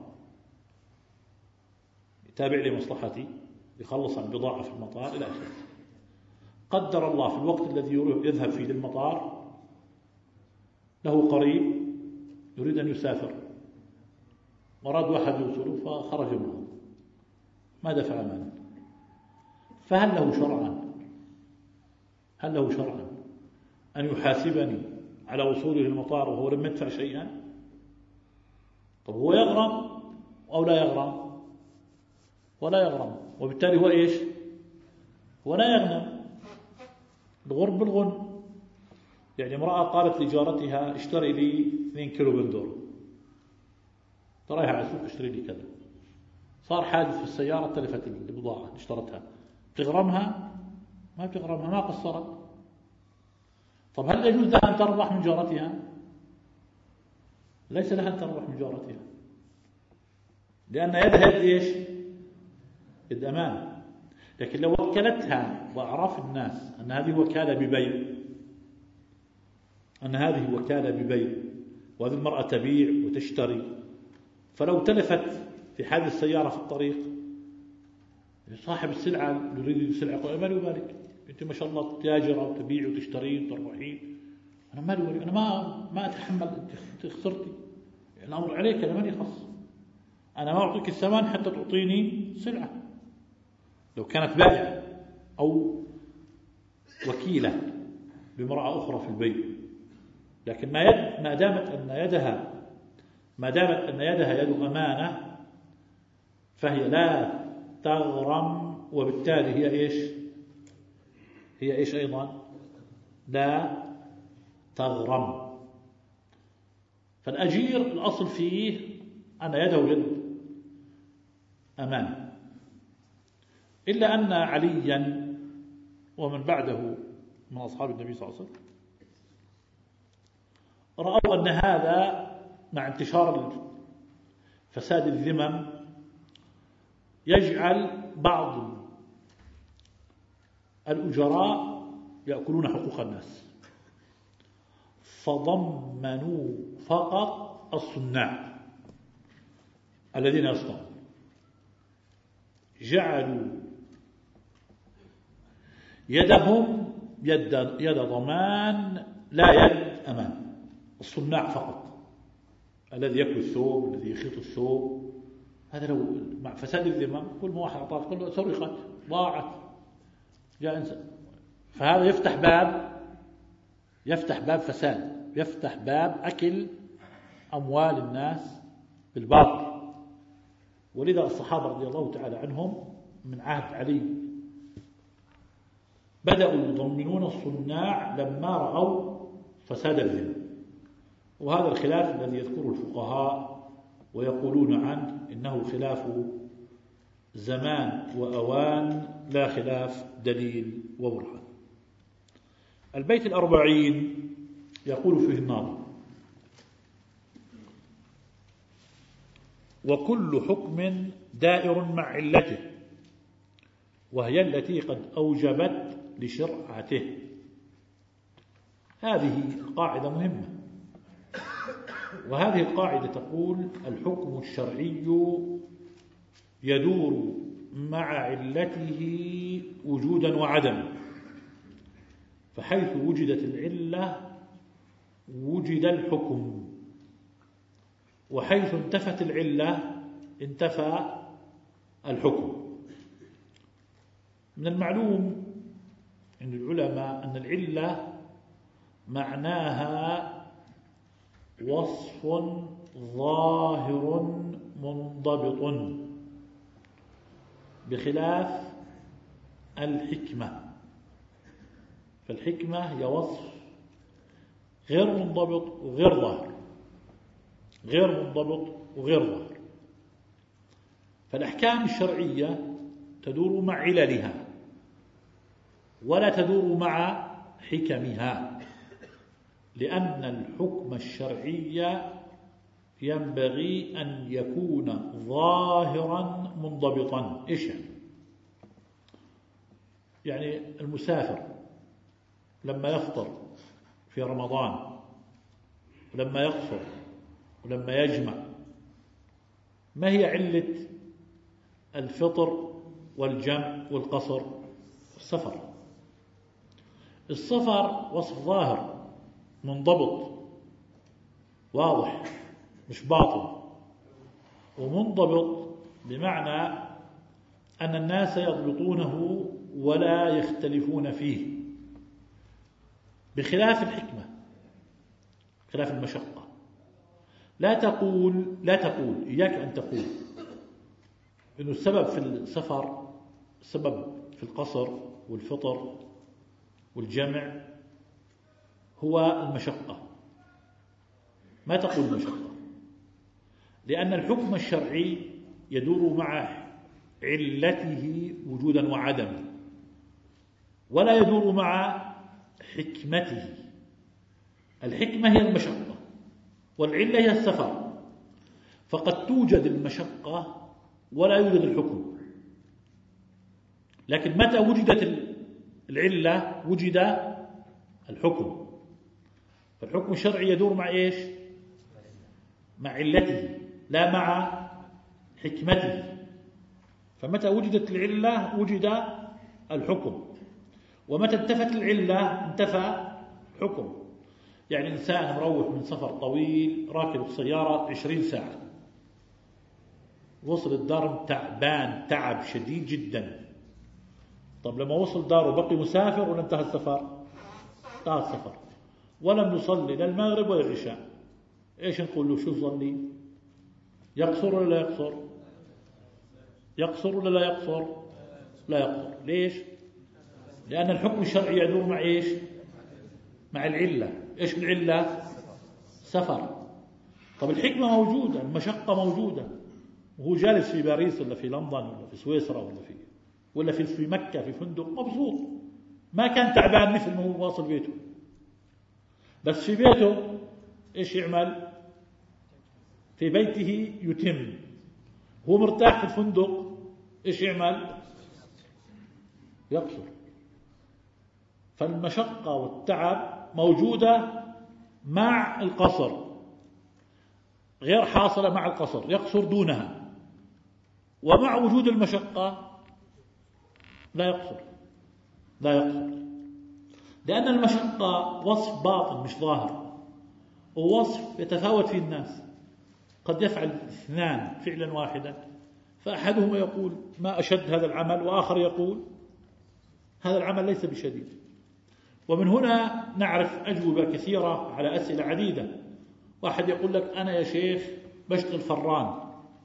يتابع لي مصلحتي، يخلص عن بضاعة في المطار إلى آخره. قدر الله في الوقت الذي يذهب فيه للمطار له قريب يريد أن يسافر، مراد واحد يوصله فخرج منه ما دفع مالا، فهل له شرعا هل له شرعا أن يحاسبني على وصوله للمطار وهو لم يدفع شيئا؟ طب هو يغرم أو لا يغرم؟ ولا يغرم، وبالتالي هو إيش؟ هو لا يغنم. الغرب بالغنم. يعني امرأة قالت لجارتها اشتري لي اثنين كيلو بندور، ترايها على السوق اشتري لي كذا، صار حادث في السيارة تلفت البضاعة اشترتها، تغرمها؟ ما بتغرمها، ما قصرت. طب هل يجوز لها أن تربح من جارتها؟ ليس لها أن تربح من جارتها، لأن يدها يد إيش؟ يد أمان. لكن لو وكلتها وأعرف الناس أن هذه وكالة ببيع، أن هذه وكالة ببيع وهذه المرأة تبيع وتشتري، فلو تلفت في حادث السيارة في الطريق صاحب السلعة يريد السلعة يقول ما لي وبالك، أنت ما شاء الله تاجرة وتبيع وتشترين وتربحين، أنا ما لي وبالك، أنا ما ما أتحمل، أنت خسرتي، يعني الأمر عليك، أنا ماني خص، أنا ما أعطيك الثمن حتى تعطيني سلعة. لو كانت بائعة أو وكيلة بامرأة أخرى في البيع، لكن ما يد ما دامت أن يدها ما دامت أن يدها يد أمانة فهي لا تغرم، وبالتالي هي إيش؟ هي إيش أيضا؟ لا تغرم. فالأجير الأصل فيه أن يده يد أمانة، إلا أن عليا ومن بعده من أصحاب النبي صلى الله عليه وسلم رأوا أن هذا مع انتشار فساد الذمم يجعل بعض الأجراء يأكلون حقوق الناس، فضمنوا فقط الصناع الذين يصنعون، جعلوا يدهم يد, يد ضمان لا يد أمان. الصناع فقط، الذي يكوي الثوب، الذي يخيط الثوب، هذا لو مع فساد الذمم كل ما واحد أعطاه كله سرقت ضاعت جاء إنسان، فهذا يفتح باب يفتح باب فساد، يفتح باب أكل أموال الناس بالباطل. ولذا الصحابة رضي الله تعالى عنهم من عهد علي بدأوا يضمنون الصناع لما رأوا فساد الذمم. وهذا الخلاف الذي يذكره الفقهاء ويقولون عنه إنه خلاف زمان وأوان لا خلاف دليل وبرهان. البيت الأربعين يقول فيه الناظم: وكل حكم دائر مع علته وهي التي قد أوجبت لشرعته. هذه قاعدة مهمة، وهذه القاعدة تقول الحكم الشرعي يدور مع علته وجودا وعدما، فحيث وجدت العلة وجد الحكم، وحيث انتفت العلة انتفى الحكم. من المعلوم عند العلماء أن العلة معناها وصف ظاهر منضبط، بخلاف الحكمة. فالحكمة هي وصف غير منضبط وغير ظاهر، غير منضبط وغير ظاهر. فالأحكام الشرعية تدور مع عللها ولا تدور مع حكمها، لأن الحكم الشرعي ينبغي أن يكون ظاهرا منضبطا. إيش يعني؟ يعني المسافر لما يفطر في رمضان ولما يقصر ولما يجمع، ما هي علة الفطر والجمع والقصر؟ السفر. السفر وصف ظاهر منضبط واضح مش باطل، ومنضبط بمعنى أن الناس يضبطونه ولا يختلفون فيه، بخلاف الحكمة، خلاف المشقة. لا تقول لا تقول إياك أن تقول إنه السبب في السفر، السبب في القصر والفطر والجمع هو المشقة. ما تقول المشقة، لأن الحكم الشرعي يدور مع علته وجودا وعدما، ولا يدور مع حكمته. الحكمة هي المشقة والعلة هي السفر، فقد توجد المشقة ولا يوجد الحكم، لكن متى وجدت العلة وجد الحكم. فالحكم الشرعي يدور مع إيش؟ مع علته لا مع حكمته. فمتى وجدت العلة وجد الحكم، ومتى انتفت العلة انتفى الحكم. يعني إنسان مروح من سفر طويل راكب السيارة عشرين ساعة، وصل الدار تعبان تعب شديد جدا. طب لما وصل داره بقي مسافر ولا انتهى السفر؟ انتهى السفر ولم يصلي لا المغرب ولا العشاء. ايش نقول له؟ شو صلي؟ يقصر ولا لا يقصر؟ يقصر ولا لا يقصر؟ لا يقصر. ليش؟ لأن الحكم الشرعي يدور مع ايش؟ مع العلة. ايش العلة؟ سفر. طب الحكمة موجودة، المشقة موجودة، وهو جالس في باريس ولا في لندن ولا في سويسرا ولا في ولا في في مكة في فندق مبسوط، ما كان تعبان مثل ما هو واصل بيته. بس في بيته ايش يعمل؟ في بيته يتم. هو مرتاح في الفندق ايش يعمل؟ يقصر. فالمشقة والتعب موجودة مع القصر، غير حاصلة مع القصر، يقصر دونها. ومع وجود المشقة لا يقصر لا يقصر لأن المشقة وصف باطن مش ظاهر، ووصف يتفاوت فيه الناس. قد يفعل اثنان فعلا واحدا، فأحدهما يقول ما أشد هذا العمل، وآخر يقول هذا العمل ليس بشديد. ومن هنا نعرف أجوبة كثيرة على أسئلة عديدة. واحد يقول لك أنا يا شيخ بشتغل فران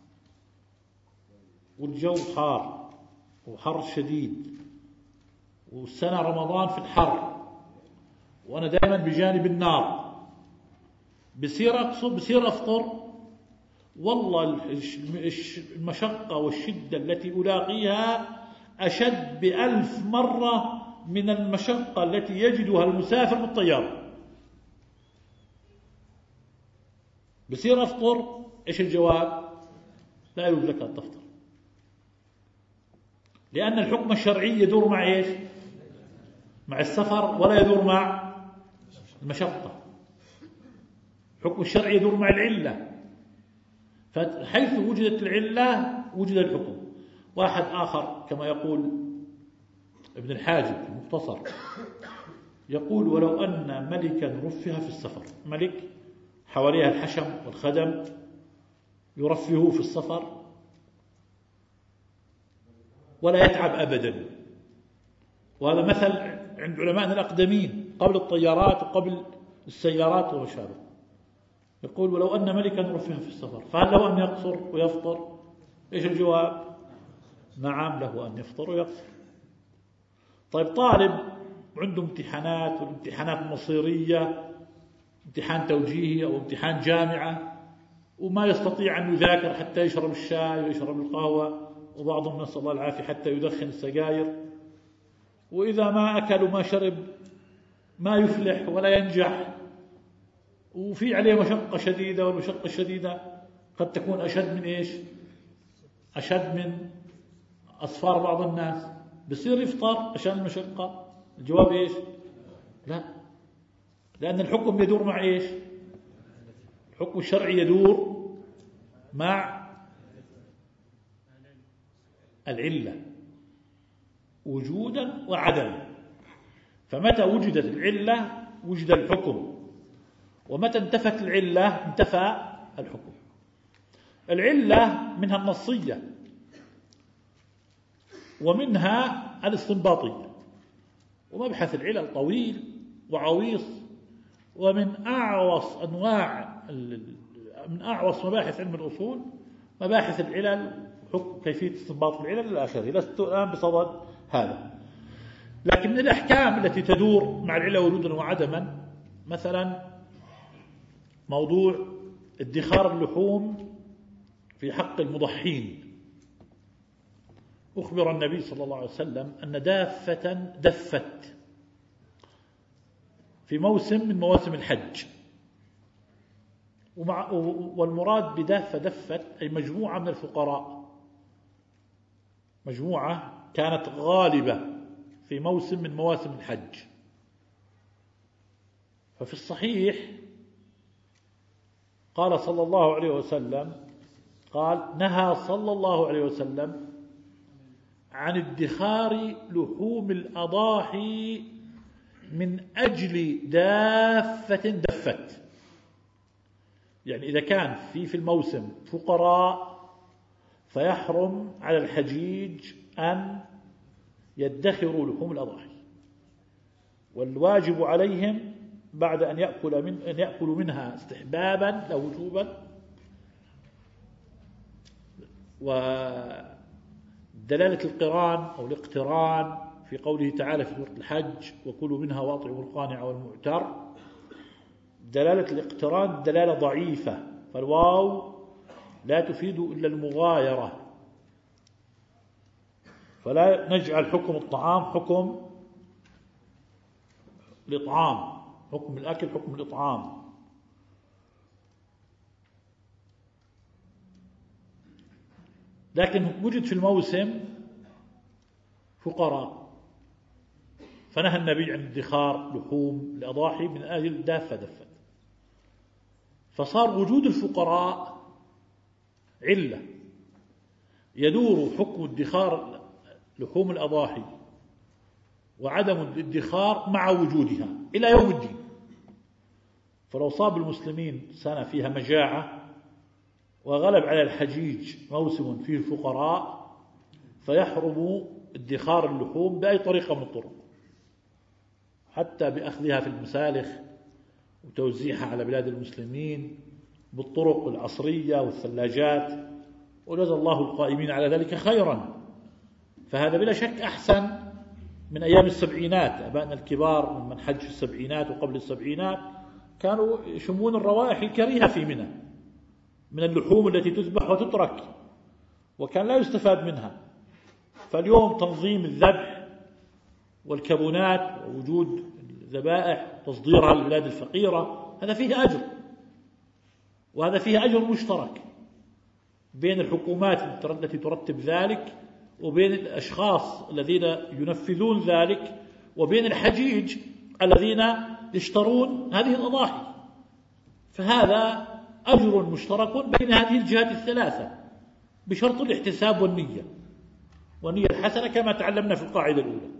والجو حار وحر شديد والسنة رمضان في الحر وأنا دائما بجانب النار، بصير أقصر بصير أفطر؟ والله المشقة والشدة التي ألاقيها أشد بألف مرة من المشقة التي يجدها المسافر بالطيارة. بصير أفطر؟ إيش الجواب؟ لا يجوز لك أن تفطر، لأن الحكم الشرعي يدور مع إيش؟ مع السفر ولا يدور مع المشقة. الحكم الشرعي يدور مع العلة، فحيث وجدت العلة وجد الحكم. واحد آخر كما يقول ابن الحاجب في المختصر يقول ولو أن ملكا رفه في السفر، ملك حواليها الحشم والخدم يرفهه في السفر ولا يتعب أبدا. وهذا مثل عند علماءنا الأقدمين قبل الطيارات وقبل السيارات وما شابه. يقول ولو أن ملكا رفه في السفر فهل له أن يقصر ويفطر؟ إيش الجواب؟ نعم له أن يفطر ويقصر. طيب طالب عنده امتحانات، والامتحانات مصيرية، امتحان توجيهي أو امتحان جامعة، وما يستطيع أن يذاكر حتى يشرب الشاي ويشرب القهوة، وبعضهم نسأل الله العافية حتى يدخن السجاير، وإذا ما أكل وما شرب ما يفلح ولا ينجح، وفي عليه مشقة شديدة، والمشقة الشديدة قد تكون أشد من إيش؟ أشد من أصفار بعض الناس. بصير يفطر عشان المشقة؟ الجواب إيش؟ لا، لأن الحكم يدور مع إيش؟ الحكم الشرعي يدور مع العلة وجودا وعدما. فمتى وجدت العلة وجد الحكم، ومتى انتفت العلة انتفى الحكم. العلة منها النصية ومنها الاستنباطية، ومبحث العلل طويل وعويص، ومن أعوص أنواع من أعوص مباحث علم الأصول مباحث العلل، حكم كيفية استنباط العلل إلى آخره. لست الآن بصدد هذا، لكن من الأحكام التي تدور مع العلة وجودا وعدما مثلا موضوع ادخار اللحوم في حق المضحين. أخبر النبي صلى الله عليه وسلم أن دافة دفت في موسم من مواسم الحج، ومع والمراد بدافة دفت أي مجموعة من الفقراء، مجموعة كانت غالبة في موسم من مواسم الحج. ففي الصحيح قال صلى الله عليه وسلم قال نهى صلى الله عليه وسلم عن ادخار لحوم الأضاحي من أجل دافة دفت. يعني إذا كان في في الموسم فقراء فيحرم على الحجيج أن يدخروا لحوم الأضاحي، والواجب عليهم بعد أن يأكل من أن يأكلوا منها استحبابا لا وجوبا. ودلالة القران أو الاقتران في قوله تعالى في سورة الحج وكلوا منها واطعموا القانع والمعتر، دلالة الاقتران دلالة ضعيفة، فالواو لا تفيد إلا المغايرة، فلا نجعل حكم الطعام حكم الإطعام، حكم الأكل حكم الإطعام. لكن وجد في الموسم فقراء فنهى النبي عن ادخار لحوم الأضاحي من أجل دافة دفت، فصار وجود الفقراء علة يدور حكم ادخار لحوم الأضاحي وعدم الادخار مع وجودها إلى يوم الدين. فلو صاب المسلمين سنة فيها مجاعة وغلب على الحجيج موسم فيه فقراء فيحرم ادخار اللحوم بأي طريقة من الطرق، حتى بأخذها في المسالخ وتوزيعها على بلاد المسلمين بالطرق العصرية والثلاجات، وجزى الله القائمين على ذلك خيرا. فهذا بلا شك أحسن من أيام السبعينات. أبائنا الكبار من حج السبعينات وقبل السبعينات كانوا يشمون الروائح الكريهة في منى من اللحوم التي تذبح وتترك، وكان لا يستفاد منها. فاليوم تنظيم الذبح والكبونات ووجود الذبائح تصديرها للبلاد الفقيرة هذا فيه أجر، وهذا فيه أجر مشترك بين الحكومات التي ترتب ذلك وبين الأشخاص الذين ينفذون ذلك وبين الحجيج الذين يشترون هذه الأضاحي. فهذا أجر مشترك بين هذه الجهات الثلاثة بشرط الاحتساب والنية، والنية الحسنة كما تعلمنا في القاعدة الأولى.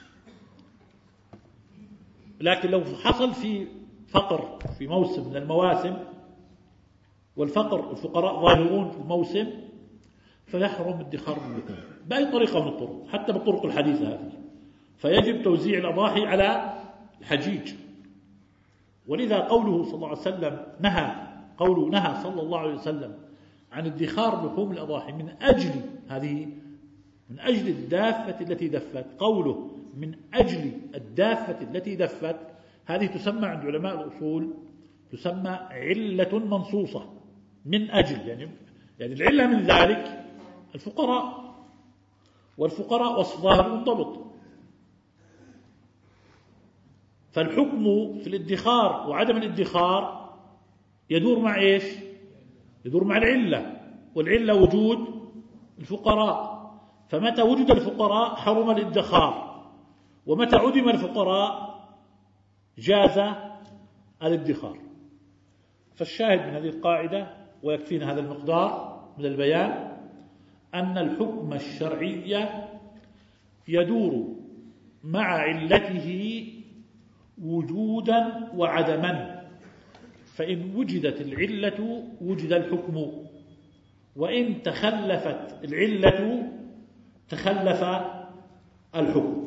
لكن لو حصل في فقر في موسم من المواسم والفقر الفقراء ظاهرون في الموسم فيحرم ادخار اللحوم بأي طريقة من الطرق، حتى بالطرق الحديثة هذه، فيجب توزيع الأضاحي على الحجيج. ولذا قوله صلى الله عليه وسلم نهى قوله نهى صلى الله عليه وسلم عن ادخار لحوم الأضاحي من أجل هذه من أجل الدافة التي دفت، قوله من أجل الدافة التي دفت هذه تسمى عند علماء الأصول تسمى علة منصوصة، من أجل يعني يعني العلة من ذلك الفقراء، والفقراء وصف ظاهر منضبط. فالحكم في الادخار وعدم الادخار يدور مع إيش؟ يدور مع العلة، والعلة وجود الفقراء. فمتى وجد الفقراء حرم الادخار، ومتى عدم الفقراء جاز الادخار. فالشاهد من هذه القاعدة، ويكفينا هذا المقدار من البيان، أن الحكم الشرعي يدور مع علته وجودا وعدما، فإن وجدت العلة وجد الحكم، وإن تخلفت العلة تخلف الحكم.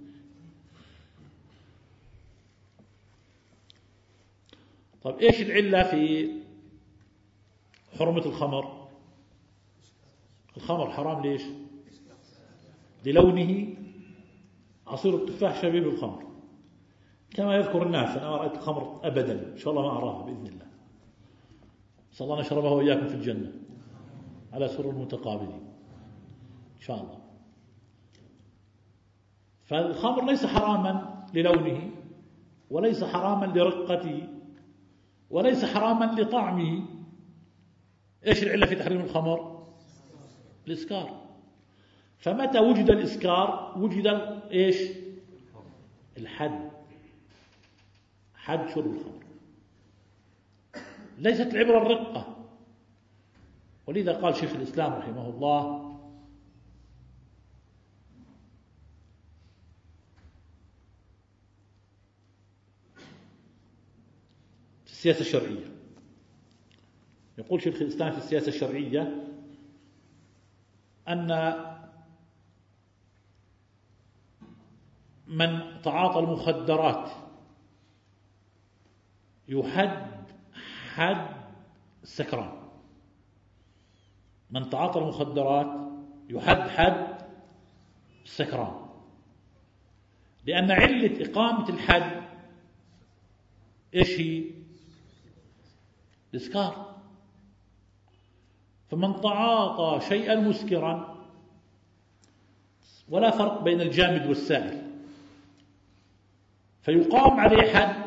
طيب إيش العلة في حرمة الخمر؟ الخمر حرام ليش؟ للونه عصير التفاح شبيه بالخمر كما يذكر الناس. أنا ما رأيت الخمر أبدا، إن شاء الله ما أراها بإذن الله، صلى الله نشربها وإياكم في الجنة على سرر متقابلين إن شاء الله. فالخمر ليس حراما للونه، وليس حراما لرقته، وليس حراما لطعمه. إيش العلة في تحريم الخمر؟ الإسكار. فمتى وجد الإسكار وجد إيش؟ الحد، حد شرب الخمر. ليست العبرة الرقة. ولذا قال شيخ الإسلام رحمه الله: في السياسة الشرعية، يقول شيخ الإسلام في السياسة الشرعية أن من تعاطى المخدرات يحد حد السكران. من تعاطى المخدرات يحد حد السكران، لأن علة إقامة الحد إيش هي؟ الإسكار. فمن تعاطى شيئا مسكرا، ولا فرق بين الجامد والسائل، فيقام عليه حد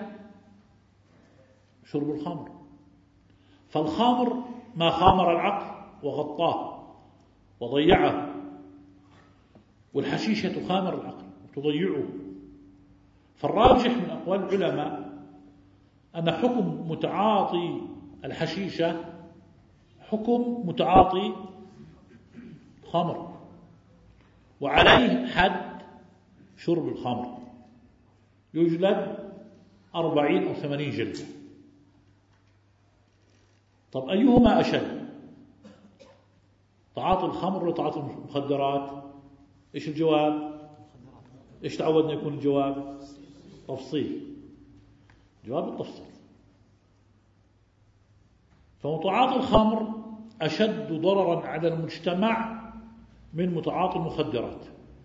شرب الخمر. فالخمر ما خامر العقل وغطاه وضيعه، والحشيشة تخامر العقل وتضيعه. فالراجح من أقوال العلماء أن حكم متعاطي الحشيشة حكم متعاطي خمر، وعليه حد شرب الخمر، يجلد أربعين أو ثمانين جلدة. طب أيهما أشد، تعاطي الخمر ولا تعاطي المخدرات؟ إيش الجواب؟ إيش تعودنا يكون الجواب؟ تفصيل. جواب التفصيل. فمتعاطي الخمر أشد ضررا على المجتمع من متعاطي المخدرات،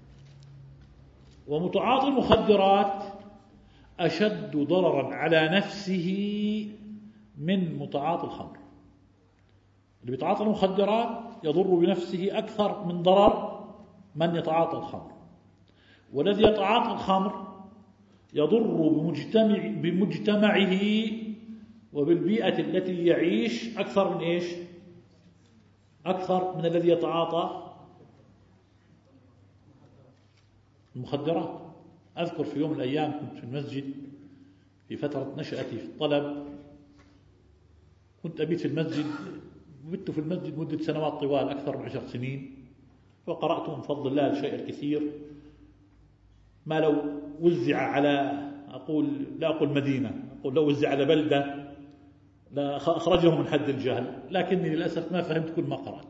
ومتعاطي المخدرات أشد ضررا على نفسه من متعاطي الخمر. اللي بيتعاطى المخدرات يضر بنفسه أكثر من ضرر من يتعاطى الخمر، والذي يتعاطى الخمر يضر بمجتمع بمجتمعه وبالبيئة التي يعيش أكثر من إيش؟ أكثر من الذي يتعاطى المخدرات. أذكر في يوم من الأيام كنت في المسجد في فترة نشأتي في الطلب، كنت أبيت في المسجد، بت في المسجد مدة سنوات طوال أكثر من عشر سنين، وقرأت من فضل الله الشيء الكثير ما لو وزع على، أقول لا أقول مدينة، أقول لو وزع على بلدة لا أخرجهم من حد الجهل، لكني للأسف ما فهمت كل ما قرأت.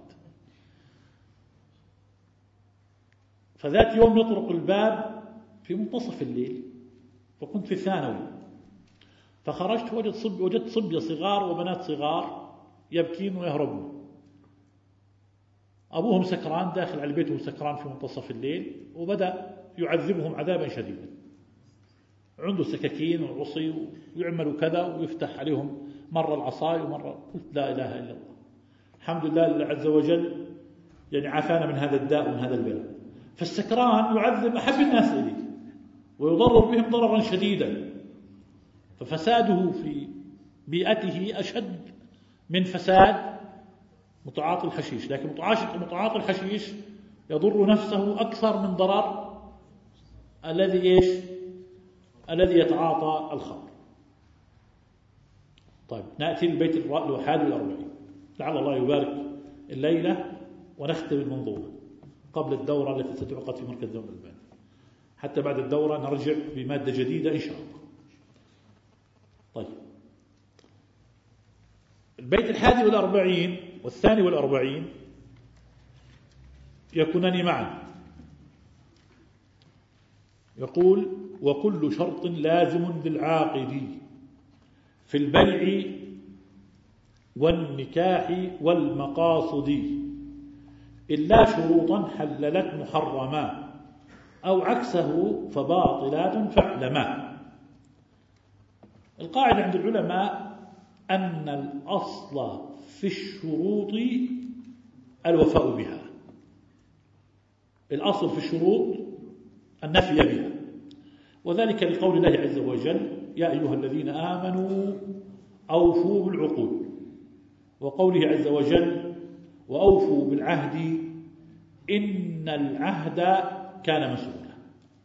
فذات يوم يطرق الباب في منتصف الليل، وكنت في الثانوي، فخرجت وجدت صب وجدت صبية صغار وبنات صغار يبكين ويهربون. أبوهم سكران داخل على بيتهم سكران في منتصف الليل، وبدأ يعذبهم عذابا شديدا، عنده سكاكين وعصي ويعمل كذا ويفتح عليهم مرة العصاي ومرة. قلت لا إله إلا الله، الحمد لله الله عز وجل يعني عافانا من هذا الداء ومن هذا البلاء. فالسكران يعذب أحب الناس إليه ويضرر بهم ضررا شديدا، ففساده في بيئته أشد من فساد متعاطي الحشيش. لكن متعاطي الحشيش يضر نفسه أكثر من ضرر الذي إيش؟ الذي يتعاطى الخمر. طيب نأتي للبيت الحادي والأربعين، لعل الله يبارك الليلة ونختم المنظومة قبل الدورة التي ستعقد في مركز دولة البان، حتى بعد الدورة نرجع بمادة جديدة إن شاء الله. طيب البيت الحادي والأربعين والثاني والأربعين يكونان معا. يقول: وكل شرط لازم للعاقد في البيع والنكاح والمقاصد إلا شروطا حللت محرما أو عكسه فباطلات فاعلما. القاعدة عند العلماء أن الأصل في الشروط الوفاء بها. الأصل في الشروط النفي بها، وذلك لقول الله عز وجل: يا أيها الذين آمنوا أوفوا بالعقود، وقوله عز وجل: وأوفوا بالعهد إن العهد كان مسؤولا.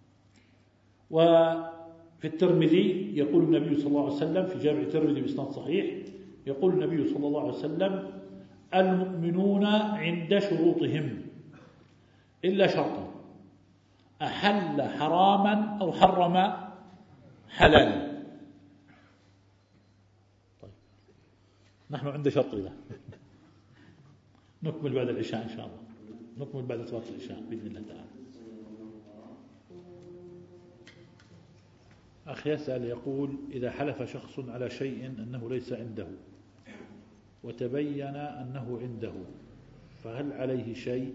وفي الترمذي يقول النبي صلى الله عليه وسلم في جامع الترمذي بإسناد صحيح، يقول النبي صلى الله عليه وسلم: المؤمنون عند شروطهم إلا شرطا أحل حراما أو حرم حلالا. طيب نحن عند شرط له. نكمل بعد العشاء إن شاء الله، نكمل بعد صلاة العشاء بإذن الله تعالى. أخ يسأل يقول: إذا حلف شخص على شيء أنه ليس عنده وتبين أنه عنده فهل عليه شيء؟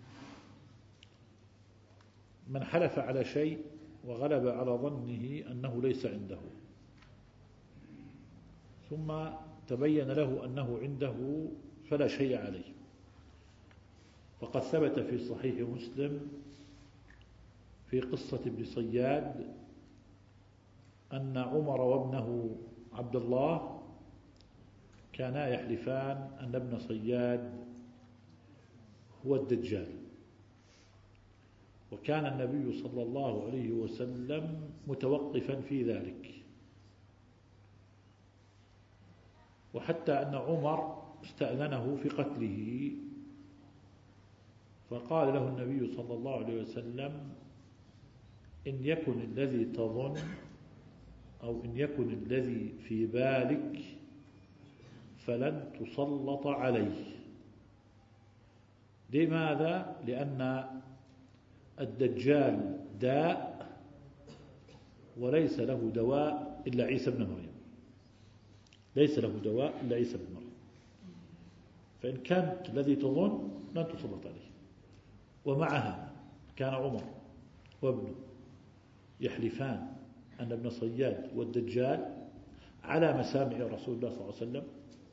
من حلف على شيء وغلب على ظنه أنه ليس عنده ثم تبين له أنه عنده فلا شيء عليه. فقد ثبت في صحيح مسلم في قصة ابن صياد أن عمر وابنه عبد الله كانا يحلفان أن ابن صياد هو الدجال، وكان النبي صلى الله عليه وسلم متوقفا في ذلك، وحتى أن عمر استأذنه في قتله، فقال له النبي صلى الله عليه وسلم: إن يكن الذي تظن أو إن يكن الذي في بالك فلن تسلط عليه. لماذا؟ لأن الدجال داء وليس له دواء إلا عيسى بن مريم، ليس له دواء إلا عيسى بن مريم، فإن كانت الذي تظن لن تسلط عليه. ومعها كان عمر وابنه يحلفان أن ابن صياد والدجال على مسامع رسول الله صلى الله عليه وسلم،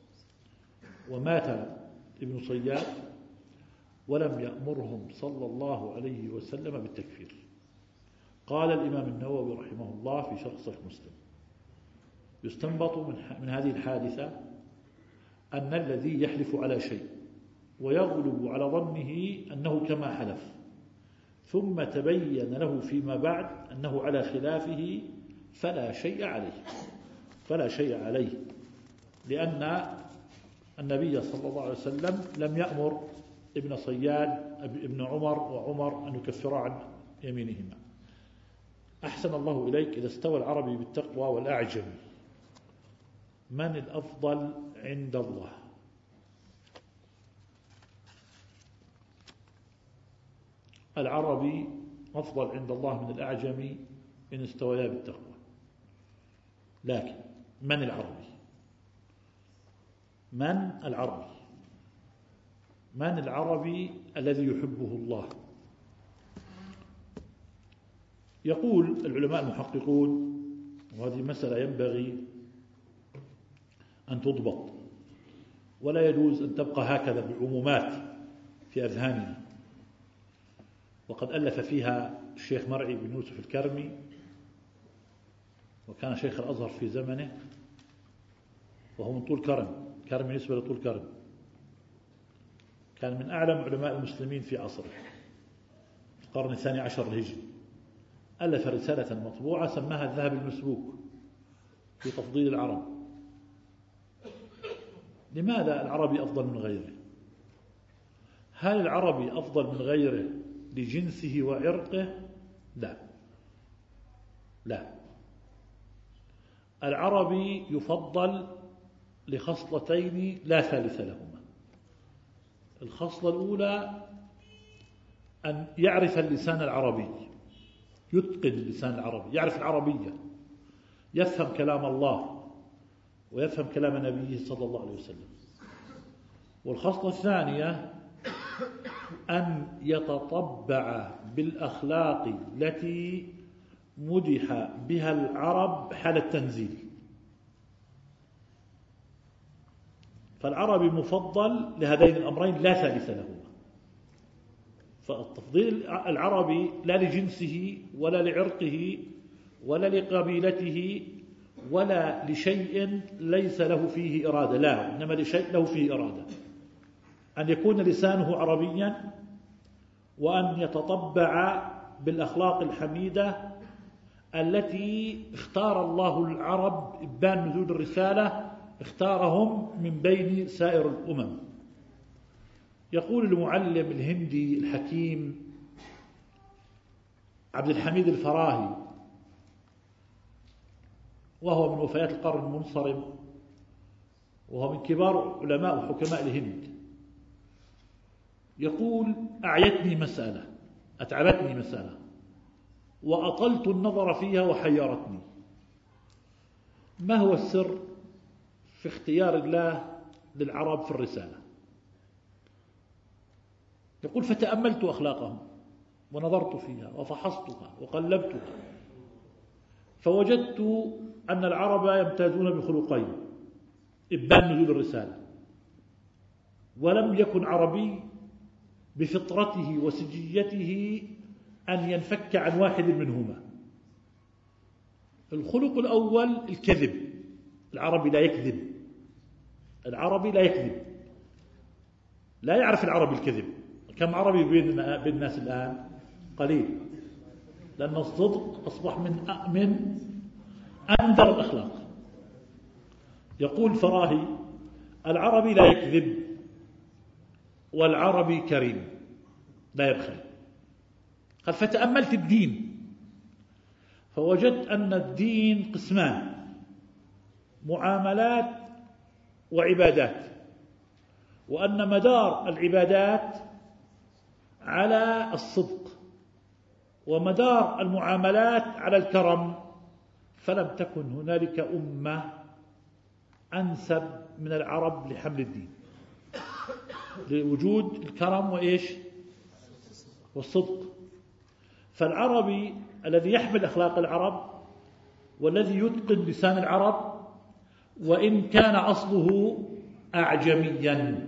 ومات ابن صياد ولم يأمرهم صلى الله عليه وسلم بالتكفير. قال الإمام النووي رحمه الله في شرح صحيح مسلم: يستنبط من هذه الحادثة أن الذي يحلف على شيء ويغلب على ظنه أنه كما حلف ثم تبين له فيما بعد أنه على خلافه فلا شيء عليه، فلا شيء عليه، لأن النبي صلى الله عليه وسلم لم يأمر ابن صياد ابن عمر وعمر أن يكفرا عن يمينهما. أحسن الله إليك، إذا استوى العربي بالتقوى والأعجمي من الأفضل عند الله؟ العربي أفضل عند الله من الأعجمي إن استويا بالتقوى، لكن من العربي؟ من العربي؟ من العربي الذي يحبه الله؟ يقول العلماء المحققون، وهذه مسألة ينبغي أن تضبط، ولا يجوز أن تبقى هكذا بالعمومات في أذهاننا. وقد ألف فيها الشيخ مرعي بن يوسف الكرمي، وكان شيخ الأزهر في زمنه، وهو من طول كرم، كرم نسبة لطول كرم، كان من أعلم علماء المسلمين في عصره في القرن الثاني عشر الهجري. ألف رسالة مطبوعة سماها الذهب المسبوك في تفضيل العرب. لماذا العربي أفضل من غيره؟ هل العربي أفضل من غيره لجنسه وعرقه؟ لا لا، العربي يفضل لخصلتين لا ثالث لهما. الخصلة الأولى أن يعرف اللسان العربي، يتقن اللسان العربي، يعرف العربية، يفهم كلام الله ويفهم كلام نبيه صلى الله عليه وسلم. والخصلة الثانية أن يتطبع بالأخلاق التي مدح بها العرب حال التنزيل. فالعربي مفضل لهذين الأمرين لا ثالث لهما. فالتفضيل العربي لا لجنسه ولا لعرقه ولا لقبيلته ولا لشيء ليس له فيه إرادة، لا، إنما لشيء له فيه إرادة، أن يكون لسانه عربيا، وأن يتطبع بالأخلاق الحميدة التي اختار الله العرب إبان نزول الرسالة، اختارهم من بين سائر الأمم. يقول المعلم الهندي الحكيم عبد الحميد الفراهي، وهو من وفيات القرن المنصرم، وهو من كبار علماء وحكماء الهند، يقول: أعيتني مسألة، أتعبتني مسألة، وأطلت النظر فيها وحيرتني. ما هو السر في اختيار الله للعرب في الرسالة؟ يقول: فتأملت أخلاقهم ونظرت فيها وفحصتها وقلبتها، فوجدت أن العرب يمتازون بخلقين: إبان نزول الرسالة، ولم يكن عربي بفطرته وسجيته أن ينفك عن واحد منهما. الخلق الأول الكذب، العربي لا يكذب، العربي لا يكذب، لا يعرف العربي الكذب. كم عربي بين الناس الآن؟ قليل، لأن الصدق أصبح من من أندر الأخلاق. يقول فراهي: العربي لا يكذب، والعربي كريم لا يبخل. قال: فتأملت الدين فوجدت أن الدين قسمان: معاملات وعبادات، وأن مدار العبادات على الصدق، ومدار المعاملات على الكرم، فلم تكن هنالك أمة أنسب من العرب لحمل الدين، لوجود الكرم وإيش؟ والصدق. فالعربي الذي يحمل أخلاق العرب والذي يتقن لسان العرب، وإن كان أصله أعجميا،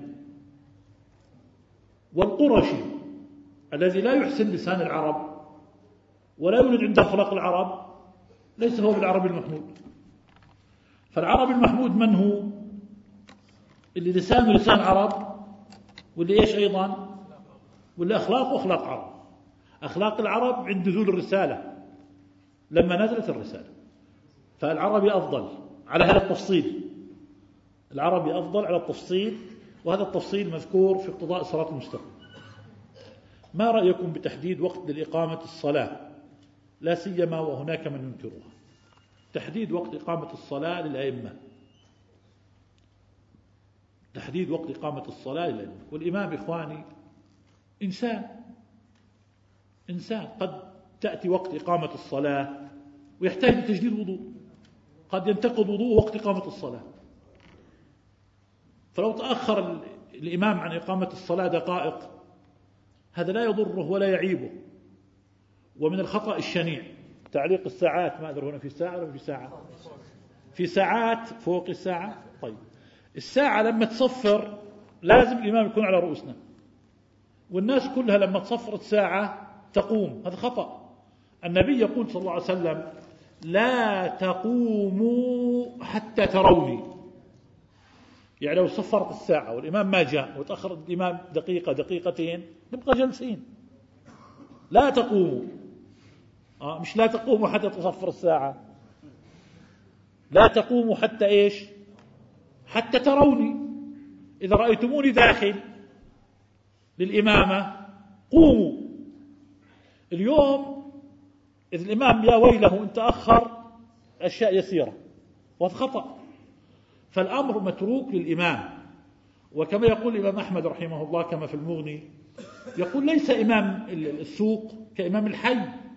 والقرشي الذي لا يحسن لسان العرب ولا يوجد عنده أخلاق العرب ليس هو بالعربي المحمود. فالعربي المحمود من هو؟ اللي لسانه لسان عرب، واللي إيش أيضا؟ واللي أخلاقه أخلاق عرب. أخلاق العرب عند نزول الرسالة، لما نزلت الرسالة. فالعربي أفضل على هذا التفصيل، العربي أفضل على التفصيل، وهذا التفصيل مذكور في اقتضاء الصراط المستقيم. ما رأيكم بتحديد وقت لإقامة الصلاة، لا سيما وهناك من ينكرها؟ تحديد وقت إقامة الصلاة للأئمة، تحديد وقت إقامة الصلاة للأئمة. والإمام إخواني إنسان، إنسان قد تأتي وقت إقامة الصلاة ويحتاج لتجديد وضوء، قد ينتقض وضوء وقت إقامة الصلاة. فلو تأخر الإمام عن إقامة الصلاة دقائق هذا لا يضره ولا يعيبه. ومن الخطأ الشنيع تعليق الساعات، ما أدري هنا في ساعة ولا في ساعة، في ساعات فوق الساعة. طيب، الساعة لما تصفر لازم الإمام يكون على رؤوسنا، والناس كلها لما تصفر الساعة تقوم. هذا خطأ. النبي يقول صلى الله عليه وسلم: لا تقوموا حتى تروني. يعني لو صفرت الساعة والإمام ما جاء وتأخر الإمام دقيقة دقيقتين نبقى جالسين. لا تقوموا، آه مش لا تقوموا حتى تصفر الساعة، لا تقوموا حتى إيش؟ حتى تروني. إذا رأيتموني داخل للإمامة قوموا. اليوم إذا الإمام يا ويله إن تأخر أشياء يسيرة، وهذا خطأ. فالأمر متروك للإمام. وكما يقول الإمام أحمد رحمه الله كما في المغني، يقول: ليس إمام السوق كإمام الحي.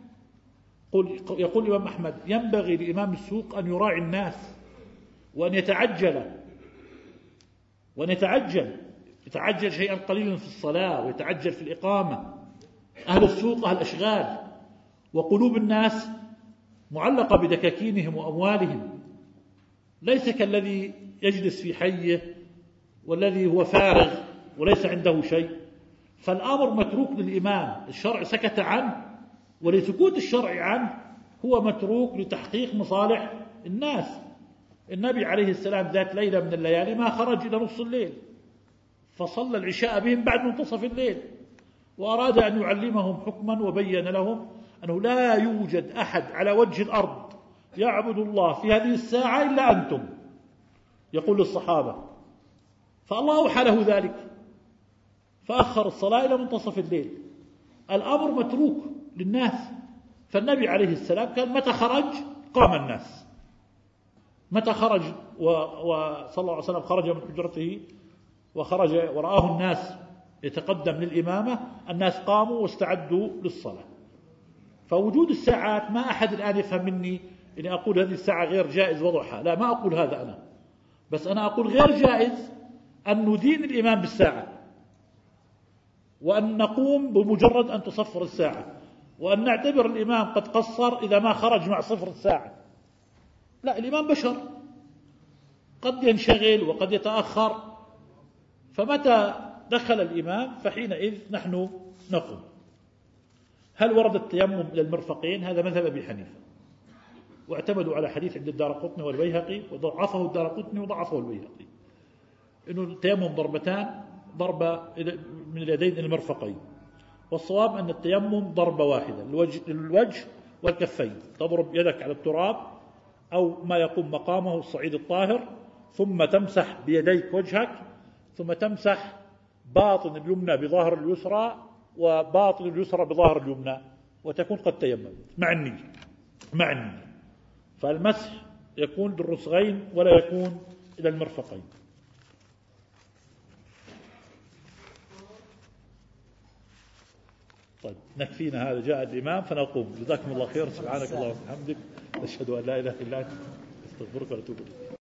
يقول الإمام أحمد: ينبغي لإمام السوق أن يراعي الناس وأن يتعجل وأن يتعجل يتعجل شيئا قليلا في الصلاة ويتعجل في الإقامة. أهل السوق أهل أشغال، وقلوب الناس معلقة بدكاكينهم وأموالهم، ليس كالذي يجلس في حيه والذي هو فارغ وليس عنده شيء. فالأمر متروك للإمام، الشرع سكت عنه، ولسكوت الشرع عنه هو متروك لتحقيق مصالح الناس. النبي عليه السلام ذات ليلة من الليالي ما خرج إلى نص الليل، فصلى العشاء بهم بعد منتصف الليل، وأراد أن يعلمهم حكما وبين لهم أنه لا يوجد أحد على وجه الأرض يعبد الله في هذه الساعة إلا أنتم، يقول للصحابة. فالله أوحى له ذلك فأخر الصلاة إلى منتصف الليل. الأمر متروك للناس. فالنبي عليه السلام كان متى خرج قام الناس، متى خرج وصلى الله عليه وسلم خرج من حجرته وخرج ورآه الناس يتقدم للإمامة، الناس قاموا واستعدوا للصلاة. فوجود الساعات ما أحد الآن يفهم مني إني أقول هذه الساعة غير جائز وضعها، لا، ما أقول هذا أنا، بس أنا أقول غير جائز أن ندين الإمام بالساعة، وأن نقوم بمجرد أن تصفر الساعة، وأن نعتبر الإمام قد قصر إذا ما خرج مع صفر الساعة. لا، الإمام بشر قد ينشغل وقد يتأخر، فمتى دخل الإمام فحينئذ نحن نقوم. هل ورد التيمم إلى المرفقين؟ هذا مذهب أبي حنيفة، واعتمدوا على حديث عند الدارقطني والبيهقي، وضعفه الدارقطني وضعفه البيهقي، إنه التيمم ضربتان، ضربة من اليدين إلى المرفقين. والصواب أن التيمم ضربة واحدة للوجه والكفين، تضرب يدك على التراب أو ما يقوم مقامه الصعيد الطاهر، ثم تمسح بيديك وجهك، ثم تمسح باطن اليمنى بظاهر اليسرى وباطن اليسرى بظاهر اليمنى، وتكون قد تيمم مع النية مع النية. فالمسح يكون للرسغين ولا يكون إلى المرفقين. طيب نكفينا هذا، جاء الإمام فنقوم. جزاكم الله خير. سبحانك اللهم وبحمدك، نشهد أن لا إله إلا أنت، نستغفرك ونتوب إليك.